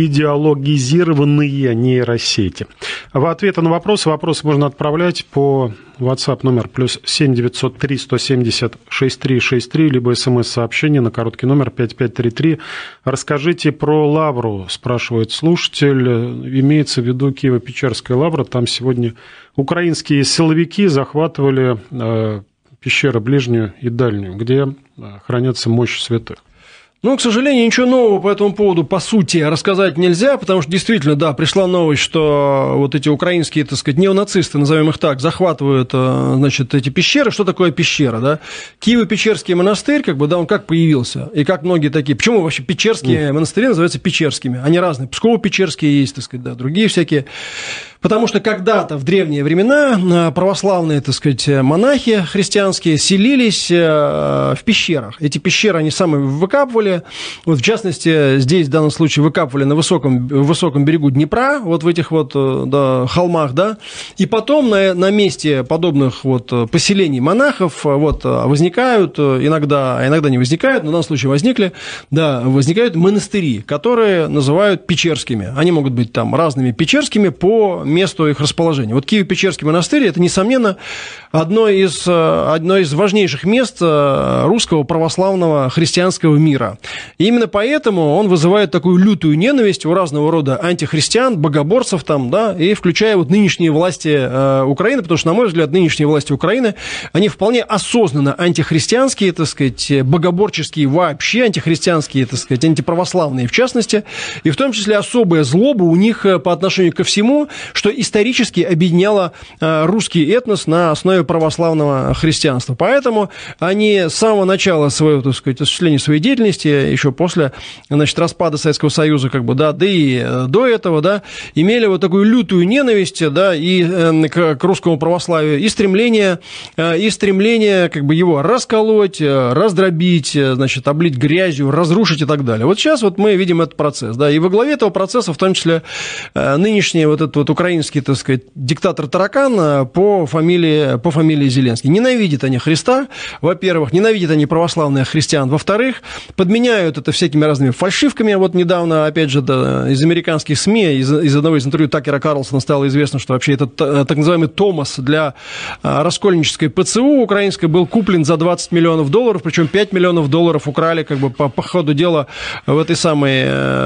идеологизированные нейросети. В ответы на вопросы, вопросы можно отправлять по WhatsApp номер плюс семь девятьсот три сто семьдесят шесть три шесть три, либо смс-сообщение на короткий номер пять пять три три. Расскажите про Лавру, спрашивает слушатель. Имеется в виду Киево-Печерская лавра. Там сегодня украинские силовики захватывали э, пещеры ближнюю и дальнюю, где хранятся мощи святых. Ну, к сожалению, ничего нового по этому поводу, по сути, рассказать нельзя, потому что действительно, да, пришла новость, что вот эти украинские, так сказать, неонацисты, назовем их так, захватывают, значит, эти пещеры. Что такое пещера, да? Киево-Печерский монастырь, как бы, да, он как появился, и как многие такие, почему вообще Печерские mm. монастыри называются Печерскими? Они разные, Псково-Печерские есть, так сказать, да, другие всякие. Потому что когда-то в древние времена православные, так сказать, монахи христианские селились в пещерах. Эти пещеры они сами выкапывали. Вот в частности, здесь в данном случае выкапывали на высоком, высоком берегу Днепра, вот в этих вот, да, холмах, да. И потом на, на месте подобных вот поселений монахов вот возникают иногда, а иногда не возникают, но в данном случае возникли, да, возникают монастыри, которые называют печерскими. Они могут быть там разными печерскими по месту их расположения. Вот Киево-Печерский монастырь – это, несомненно, одно из, одно из важнейших мест русского православного христианского мира. И именно поэтому он вызывает такую лютую ненависть у разного рода антихристиан, богоборцев там, да, и включая вот нынешние власти э, Украины, потому что, на мой взгляд, нынешние власти Украины, они вполне осознанно антихристианские, так сказать, богоборческие вообще, антихристианские, так сказать, антиправославные в частности, и в том числе особая злоба у них по отношению ко всему, что исторически объединяло русский этнос на основе православного христианства. Поэтому они с самого начала своего, так сказать, осуществления своей деятельности, еще после, значит, распада Советского Союза, как бы, да, да и до этого, да, имели вот такую лютую ненависть, да, и к, к русскому православию, и стремление, и стремление, как бы, его расколоть, раздробить, значит, облить грязью, разрушить и так далее. Вот сейчас вот мы видим этот процесс, да, и во главе этого процесса, в том числе, нынешний вот этот вот украинский, так сказать, диктатор-таракан по фамилии, по фамилии Зеленский. Ненавидят они Христа, во-первых, ненавидят они православных христиан, во-вторых, подменяют это всякими разными фальшивками. Вот недавно, опять же, да, из американских СМИ, из, из одного из интервью Такера Карлсона стало известно, что вообще этот так называемый Томас для раскольнической ПЦУ украинской был куплен за двадцать миллионов долларов, причем пять миллионов долларов украли, как бы, по, по ходу дела в этой самой,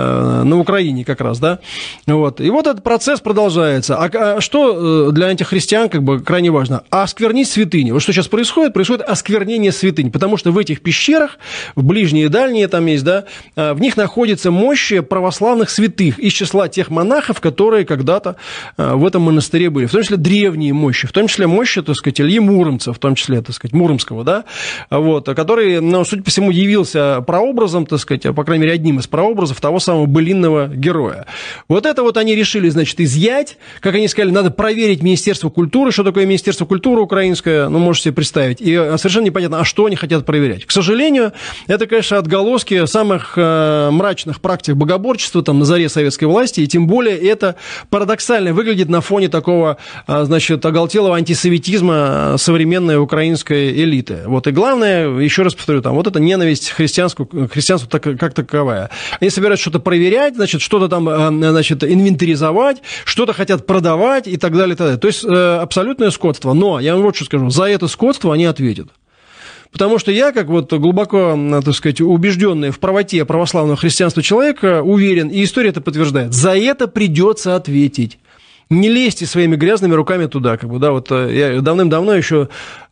на Украине как раз, да. Вот. И вот этот процесс продолжается. А что для антихристиан, как бы, крайне важно? Осквернить святыни. Вот что сейчас происходит? Происходит осквернение святынь, потому что в этих пещерах, в ближние и дальние там есть, да, в них находится мощь православных святых из числа тех монахов, которые когда-то в этом монастыре были, в том числе древние мощи, в том числе мощи, так сказать, Ильи Муромца, в том числе, так сказать, Муромского, да, вот, который, ну, судя по всему, явился прообразом, так сказать, по крайней мере, одним из прообразов того самого былинного героя. Вот это вот они решили, значит, изъять, как они сказали, надо проверить Министерство культуры, что такое Министерство культуры украинское, ну, можете себе представить, и совершенно непонятно, а что они хотят проверять. К сожалению, это, конечно, отголоски самых э, мрачных практик богоборчества там на заре советской власти, и тем более это парадоксально выглядит на фоне такого, э, значит, оголтелого антисоветизма современной украинской элиты. Вот, и главное, еще раз повторю, там, вот эта ненависть к христианству, христианству так, как таковая. Они собираются что-то проверять, значит, что-то там, э, значит, инвентаризовать, что-то хотят продавать и так далее, и так далее. То есть, э, абсолютное скотство. Но, я вам вот что скажу, за это скотство они ответят. Потому что я, как вот глубоко, так сказать, убежденный в правоте православного христианства человек, уверен, и история это подтверждает, за это придется ответить. Не лезьте своими грязными руками туда, как бы, да, вот я давным-давно еще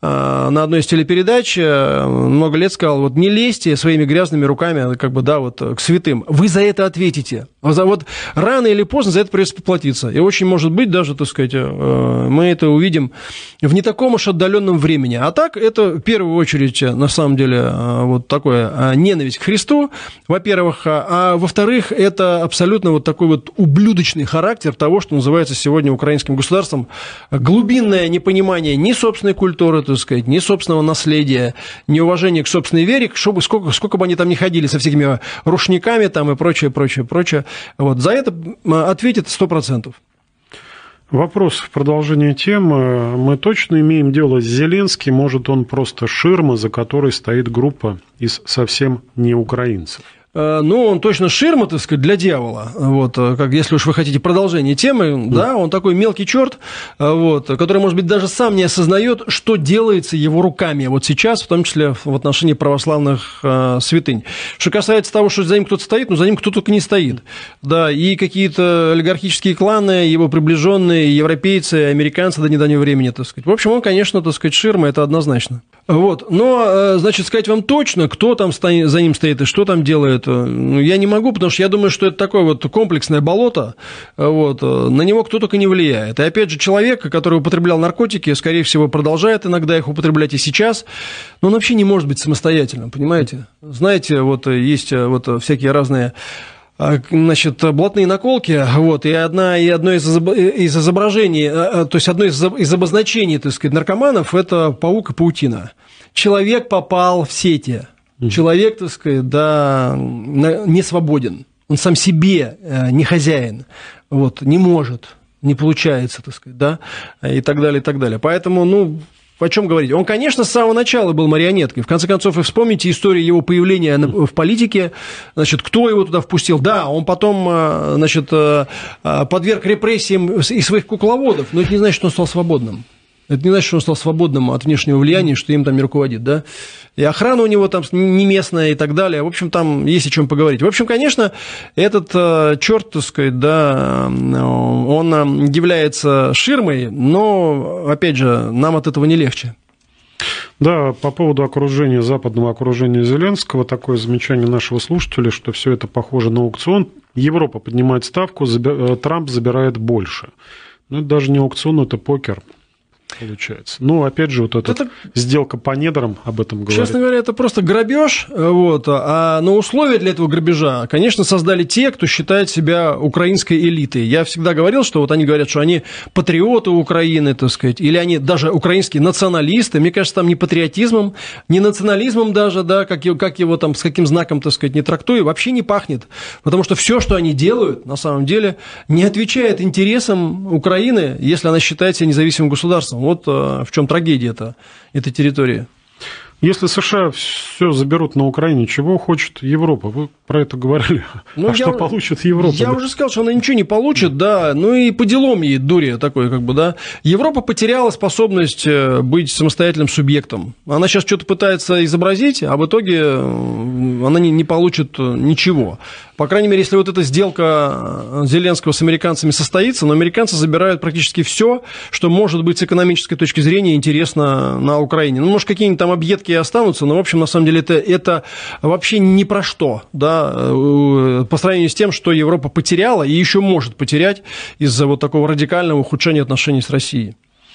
на одной из телепередач много лет сказал, вот не лезьте своими грязными руками, как бы, да, вот к святым, вы за это ответите, вот рано или поздно за это придется поплатиться, и очень может быть даже, так сказать, мы это увидим в не таком уж отдаленном времени, а так это в первую очередь, на самом деле, вот такое ненависть к Христу, во-первых, а во-вторых, это абсолютно вот такой вот ублюдочный характер того, что называется сегодня украинским государством, глубинное непонимание ни собственной культуры, так сказать, ни собственного наследия, ни уважения к собственной вере, чтобы, сколько, сколько бы они там ни ходили со всякими рушниками там и прочее, прочее, прочее. Вот, за это ответит сто процентов. Вопрос в продолжение темы. Мы точно имеем дело с Зеленским, может, он просто ширма, за которой стоит группа из совсем не украинцев? ну, он точно ширма, так сказать, для дьявола, вот, как, если уж вы хотите продолжение темы, mm. да, он такой мелкий черт, вот, который, может быть, даже сам не осознает, что делается его руками вот сейчас, в том числе в отношении православных э, святынь. Что касается того, что за ним кто-то стоит, ну, за ним кто только не стоит, да, и какие-то олигархические кланы, его приближенные, европейцы, американцы до недавнего времени, так сказать. В общем, он, конечно, так сказать, ширма, это однозначно. Вот, но, значит, сказать вам точно, кто там за ним стоит и что там делает, я не могу, потому что я думаю, что это такое вот комплексное болото, вот, на него кто только не влияет. И опять же, человек, который употреблял наркотики, скорее всего, продолжает иногда их употреблять и сейчас, но он вообще не может быть самостоятельным, понимаете? Знаете, вот есть вот всякие разные... Значит, блатные наколки, вот, и, одна, и одно из, из изображений, то есть одно из, из обозначений, так сказать, наркоманов – это паук и паутина. Человек попал в сети, человек, так сказать, да, не свободен, он сам себе не хозяин, вот, не может, не получается, так сказать, да, и так далее, и так далее. Поэтому, ну... О чем говорить? Он, конечно, с самого начала был марионеткой. В конце концов, вы вспомните историю его появления в политике. Значит, кто его туда впустил? Да, он потом, значит, подверг репрессиям и своих кукловодов, но это не значит, что он стал свободным. Это не значит, что он стал свободным от внешнего влияния, что им там не руководит, да? И охрана у него там не местная и так далее. В общем, там есть о чем поговорить. В общем, конечно, этот э, черт, так сказать, да, он является ширмой, но, опять же, нам от этого не легче. Да, по поводу окружения, западного окружения Зеленского, такое замечание нашего слушателя, что все это похоже на аукцион. Европа поднимает ставку, Трамп забирает больше. Но это даже не аукцион, это покер. Получается. Ну, опять же, вот эта это... сделка по недрам об этом говорит. Честно говоря, это просто грабеж, вот, а на условия для этого грабежа, конечно, создали те, кто считает себя украинской элитой. Я всегда говорил, что вот они говорят, что они патриоты Украины, так сказать, или они даже украинские националисты. Мне кажется, там не патриотизмом, не национализмом даже, да, как его, как его там, с каким знаком, так сказать, не трактуя, вообще не пахнет. Потому что все, что они делают, на самом деле, не отвечает интересам Украины, если она считает себя независимым государством. Вот в чем трагедия-то этой территории. Если США все заберут на Украине, чего хочет Европа? Вы про это говорили. Ну, а я, что получит Европа? Я да? уже сказал, что она ничего не получит, да. Ну и по делам ей дури такой, как бы, да. Европа потеряла способность быть самостоятельным субъектом. Она сейчас что-то пытается изобразить, а в итоге она не, не получит ничего. По крайней мере, если вот эта сделка Зеленского с американцами состоится, но американцы забирают практически все, что может быть с экономической точки зрения интересно на Украине. Ну, может, какие-нибудь там объедки останутся, но, в общем, на самом деле, это, это вообще ни про что, да, по сравнению с тем, что Европа потеряла и еще может потерять из-за вот такого радикального ухудшения отношений с Россией.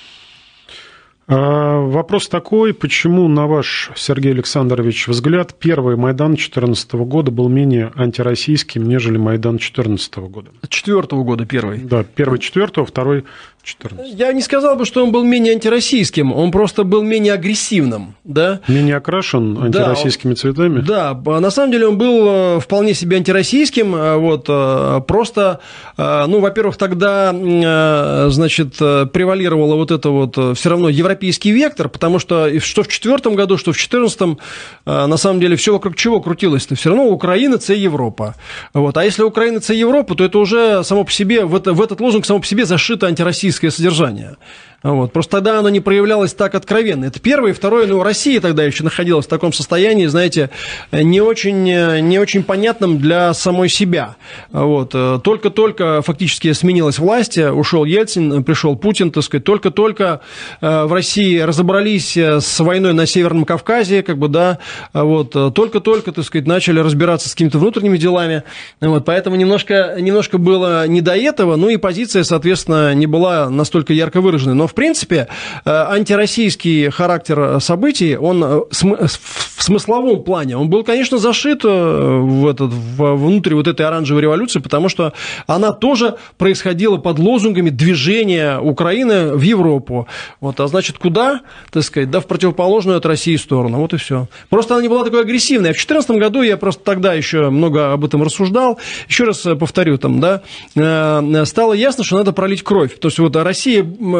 Вопрос такой, почему, на ваш, Сергей Александрович, взгляд, первый Майдан две тысячи четырнадцатого года был менее антироссийским, нежели Майдан две тысячи четырнадцатого года? четвёртого года первый. Да, первый четвёртого, второй четырнадцатого. Я не сказал бы, что он был менее антироссийским, он просто был менее агрессивным, да? Менее окрашен антироссийскими да, цветами? Да, на самом деле он был вполне себе антироссийским, вот, просто, ну, во-первых, тогда, значит, превалировало вот это вот все равно европейский вектор, потому что что в четвёртом году, что в четырнадцатом, на самом деле, все вокруг чего крутилось-то? Все равно Украина – это Европа. Вот. А если Украина – это Европа, то это уже само по себе, в, это, в этот лозунг само по себе зашито антироссийское содержание. Вот. Просто тогда оно не проявлялось так откровенно. Это первое. И второе, ну, Россия тогда еще находилась в таком состоянии, знаете, не очень, не очень понятном для самой себя. Вот. Только-только фактически сменилась власть, ушел Ельцин, пришел Путин, так сказать, только-только в России разобрались с войной на Северном Кавказе, как бы, да, вот, только-только, так сказать, начали разбираться с какими-то внутренними делами, вот, поэтому немножко, немножко было не до этого, ну и позиция, соответственно, не была настолько ярко выраженной, но в принципе, антироссийский характер событий, он в смысловом плане, он был, конечно, зашит в этот, внутрь вот этой оранжевой революции, потому что она тоже происходила под лозунгами движения Украины в Европу. Вот, а значит, куда, так сказать, да, в противоположную от России сторону. Вот и все. Просто она не была такой агрессивной. А в две тысячи четырнадцатом году я просто тогда еще много об этом рассуждал. Еще раз повторю, там, да, стало ясно, что надо пролить кровь. То есть вот Россия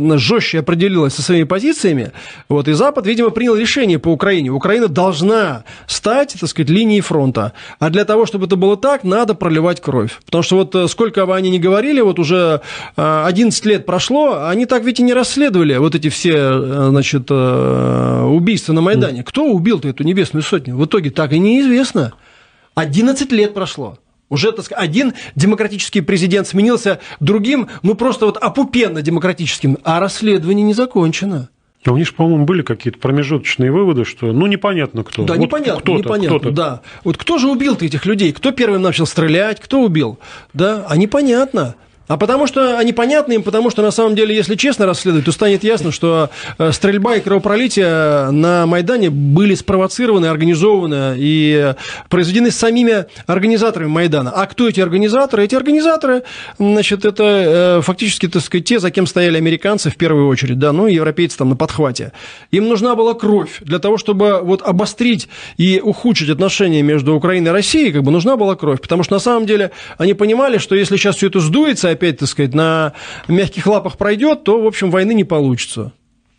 жестче определилась со своими позициями, вот, и Запад, видимо, принял решение по Украине. Украина должна стать, так сказать, линией фронта. А для того, чтобы это было так, надо проливать кровь. Потому что вот сколько бы они ни говорили, вот уже одиннадцать лет прошло, они так ведь и не расследовали вот эти все, значит, убийства на Майдане. Кто убил-то эту небесную сотню? В итоге так и неизвестно. одиннадцать лет прошло. Уже, так сказать, один демократический президент сменился другим, ну, просто вот опупенно-демократическим, а расследование не закончено. А у них, по-моему, были какие-то промежуточные выводы, что, ну, непонятно кто. Да, вот непонятно, кто-то, непонятно, кто-то. да. Вот кто же убил-то этих людей? Кто первым начал стрелять? Кто убил? Да, а непонятно. А потому что они понятны им, потому что, на самом деле, если честно расследовать, то станет ясно, что стрельба и кровопролитие на Майдане были спровоцированы, организованы и произведены самими организаторами Майдана. А кто эти организаторы? Эти организаторы, значит, это фактически, так сказать, те, за кем стояли американцы в первую очередь, да, ну, и европейцы там на подхвате. Им нужна была кровь для того, чтобы вот обострить и ухудшить отношения между Украиной и Россией, как бы нужна была кровь, потому что, на самом деле, они понимали, что если сейчас все это сдуется, опять, так сказать, на мягких лапах пройдет, то, в общем, войны не получится.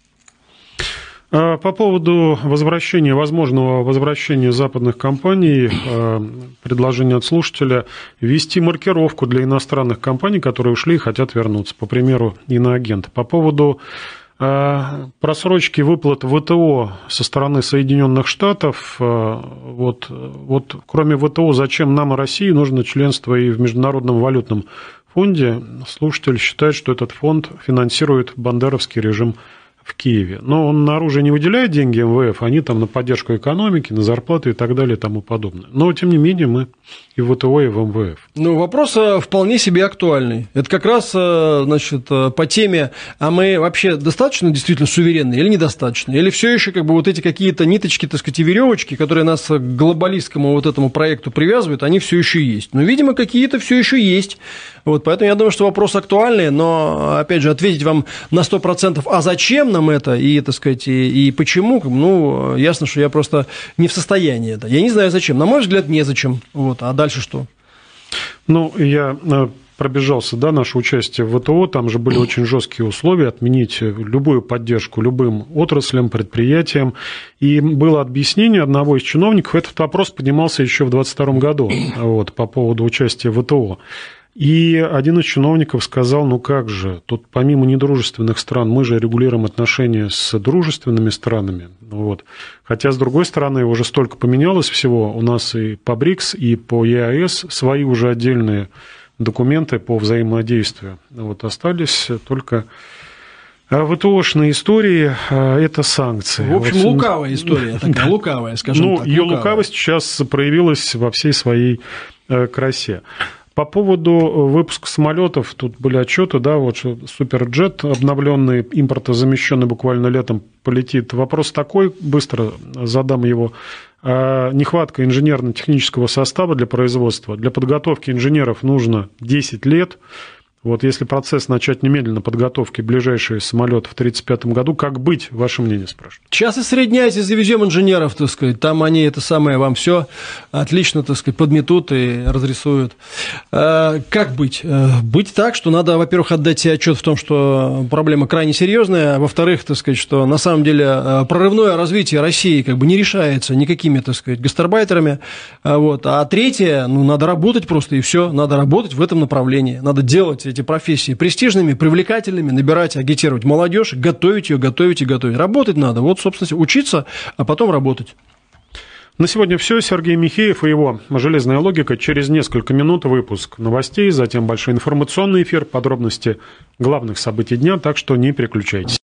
По поводу возвращения, возможного возвращения западных компаний, предложение от слушателя ввести маркировку для иностранных компаний, которые ушли и хотят вернуться, по примеру, иноагента. По поводу просрочки выплат ВТО со стороны Соединенных Штатов, вот, вот кроме ВТО, зачем нам и России нужно членство и в Международном валютном фонде? Слушатель считает, что этот фонд финансирует бандеровский режим в Киеве. Но он на оружие не выделяет деньги эм вэ эф, они там на поддержку экономики, на зарплаты и так далее и тому подобное. Но, тем не менее, мы и в ВТО, и в эм вэ эф. Ну, вопрос вполне себе актуальный. Это как раз, значит, по теме, а мы вообще достаточно действительно суверенны или недостаточно? Или все еще как бы вот эти какие-то ниточки, так сказать, и веревочки, которые нас к глобалистскому вот этому проекту привязывают, они все еще есть. Но, видимо, какие-то все еще есть. Вот, поэтому я думаю, что вопрос актуальный, но, опять же, ответить вам на сто процентов, а зачем нам это и, так сказать, и, и почему, ну, ясно, что я просто не в состоянии это. Я не знаю, зачем. На мой взгляд, незачем. Вот, а дальше что? Ну, я пробежался, да, наше участие в ВТО, там же были очень жесткие условия отменить любую поддержку любым отраслям, предприятиям, и было объяснение одного из чиновников, этот вопрос поднимался еще в двадцать втором году, вот, по поводу участия в ВТО. И один из чиновников сказал, ну как же, тут помимо недружественных стран мы же регулируем отношения с дружественными странами. Вот. Хотя, с другой стороны, уже столько поменялось всего. У нас и по БРИКС, и по е а эс свои уже отдельные документы по взаимодействию. Вот. Остались только ВТОшные истории – это санкции. В общем, вот, лукавая история такая, лукавая, скажем ну, так. Ее лукавая. лукавость сейчас проявилась во всей своей красе. По поводу выпуска самолетов, тут были отчеты, да, вот что Суперджет обновленный, импортозамещенный буквально летом полетит. Вопрос такой, быстро задам его. Нехватка инженерно-технического состава для производства. Для подготовки инженеров нужно десять лет. Вот если процесс начать немедленно подготовки ближайшие самолеты в тридцать пятом году, как быть, ваше мнение, спрашивают? Сейчас из Средней Азии завезем инженеров, так сказать, там они это самое вам все отлично, так сказать, подметут и разрисуют. Как быть? Быть так, что надо, во-первых, отдать себе отчет в том, что проблема крайне серьезная, а во-вторых, так сказать, что на самом деле прорывное развитие России как бы не решается никакими, так сказать, гастарбайтерами, вот. А третье, ну, надо работать просто и все, надо работать в этом направлении, надо делать эти профессии престижными, привлекательными, набирать, агитировать молодежь, готовить ее, готовить и готовить. Работать надо. Вот, собственно, учиться, а потом работать. На сегодня все. Сергей Михеев и его «Железная логика». Через несколько минут выпуск новостей, затем большой информационный эфир, подробности главных событий дня, так что не переключайтесь.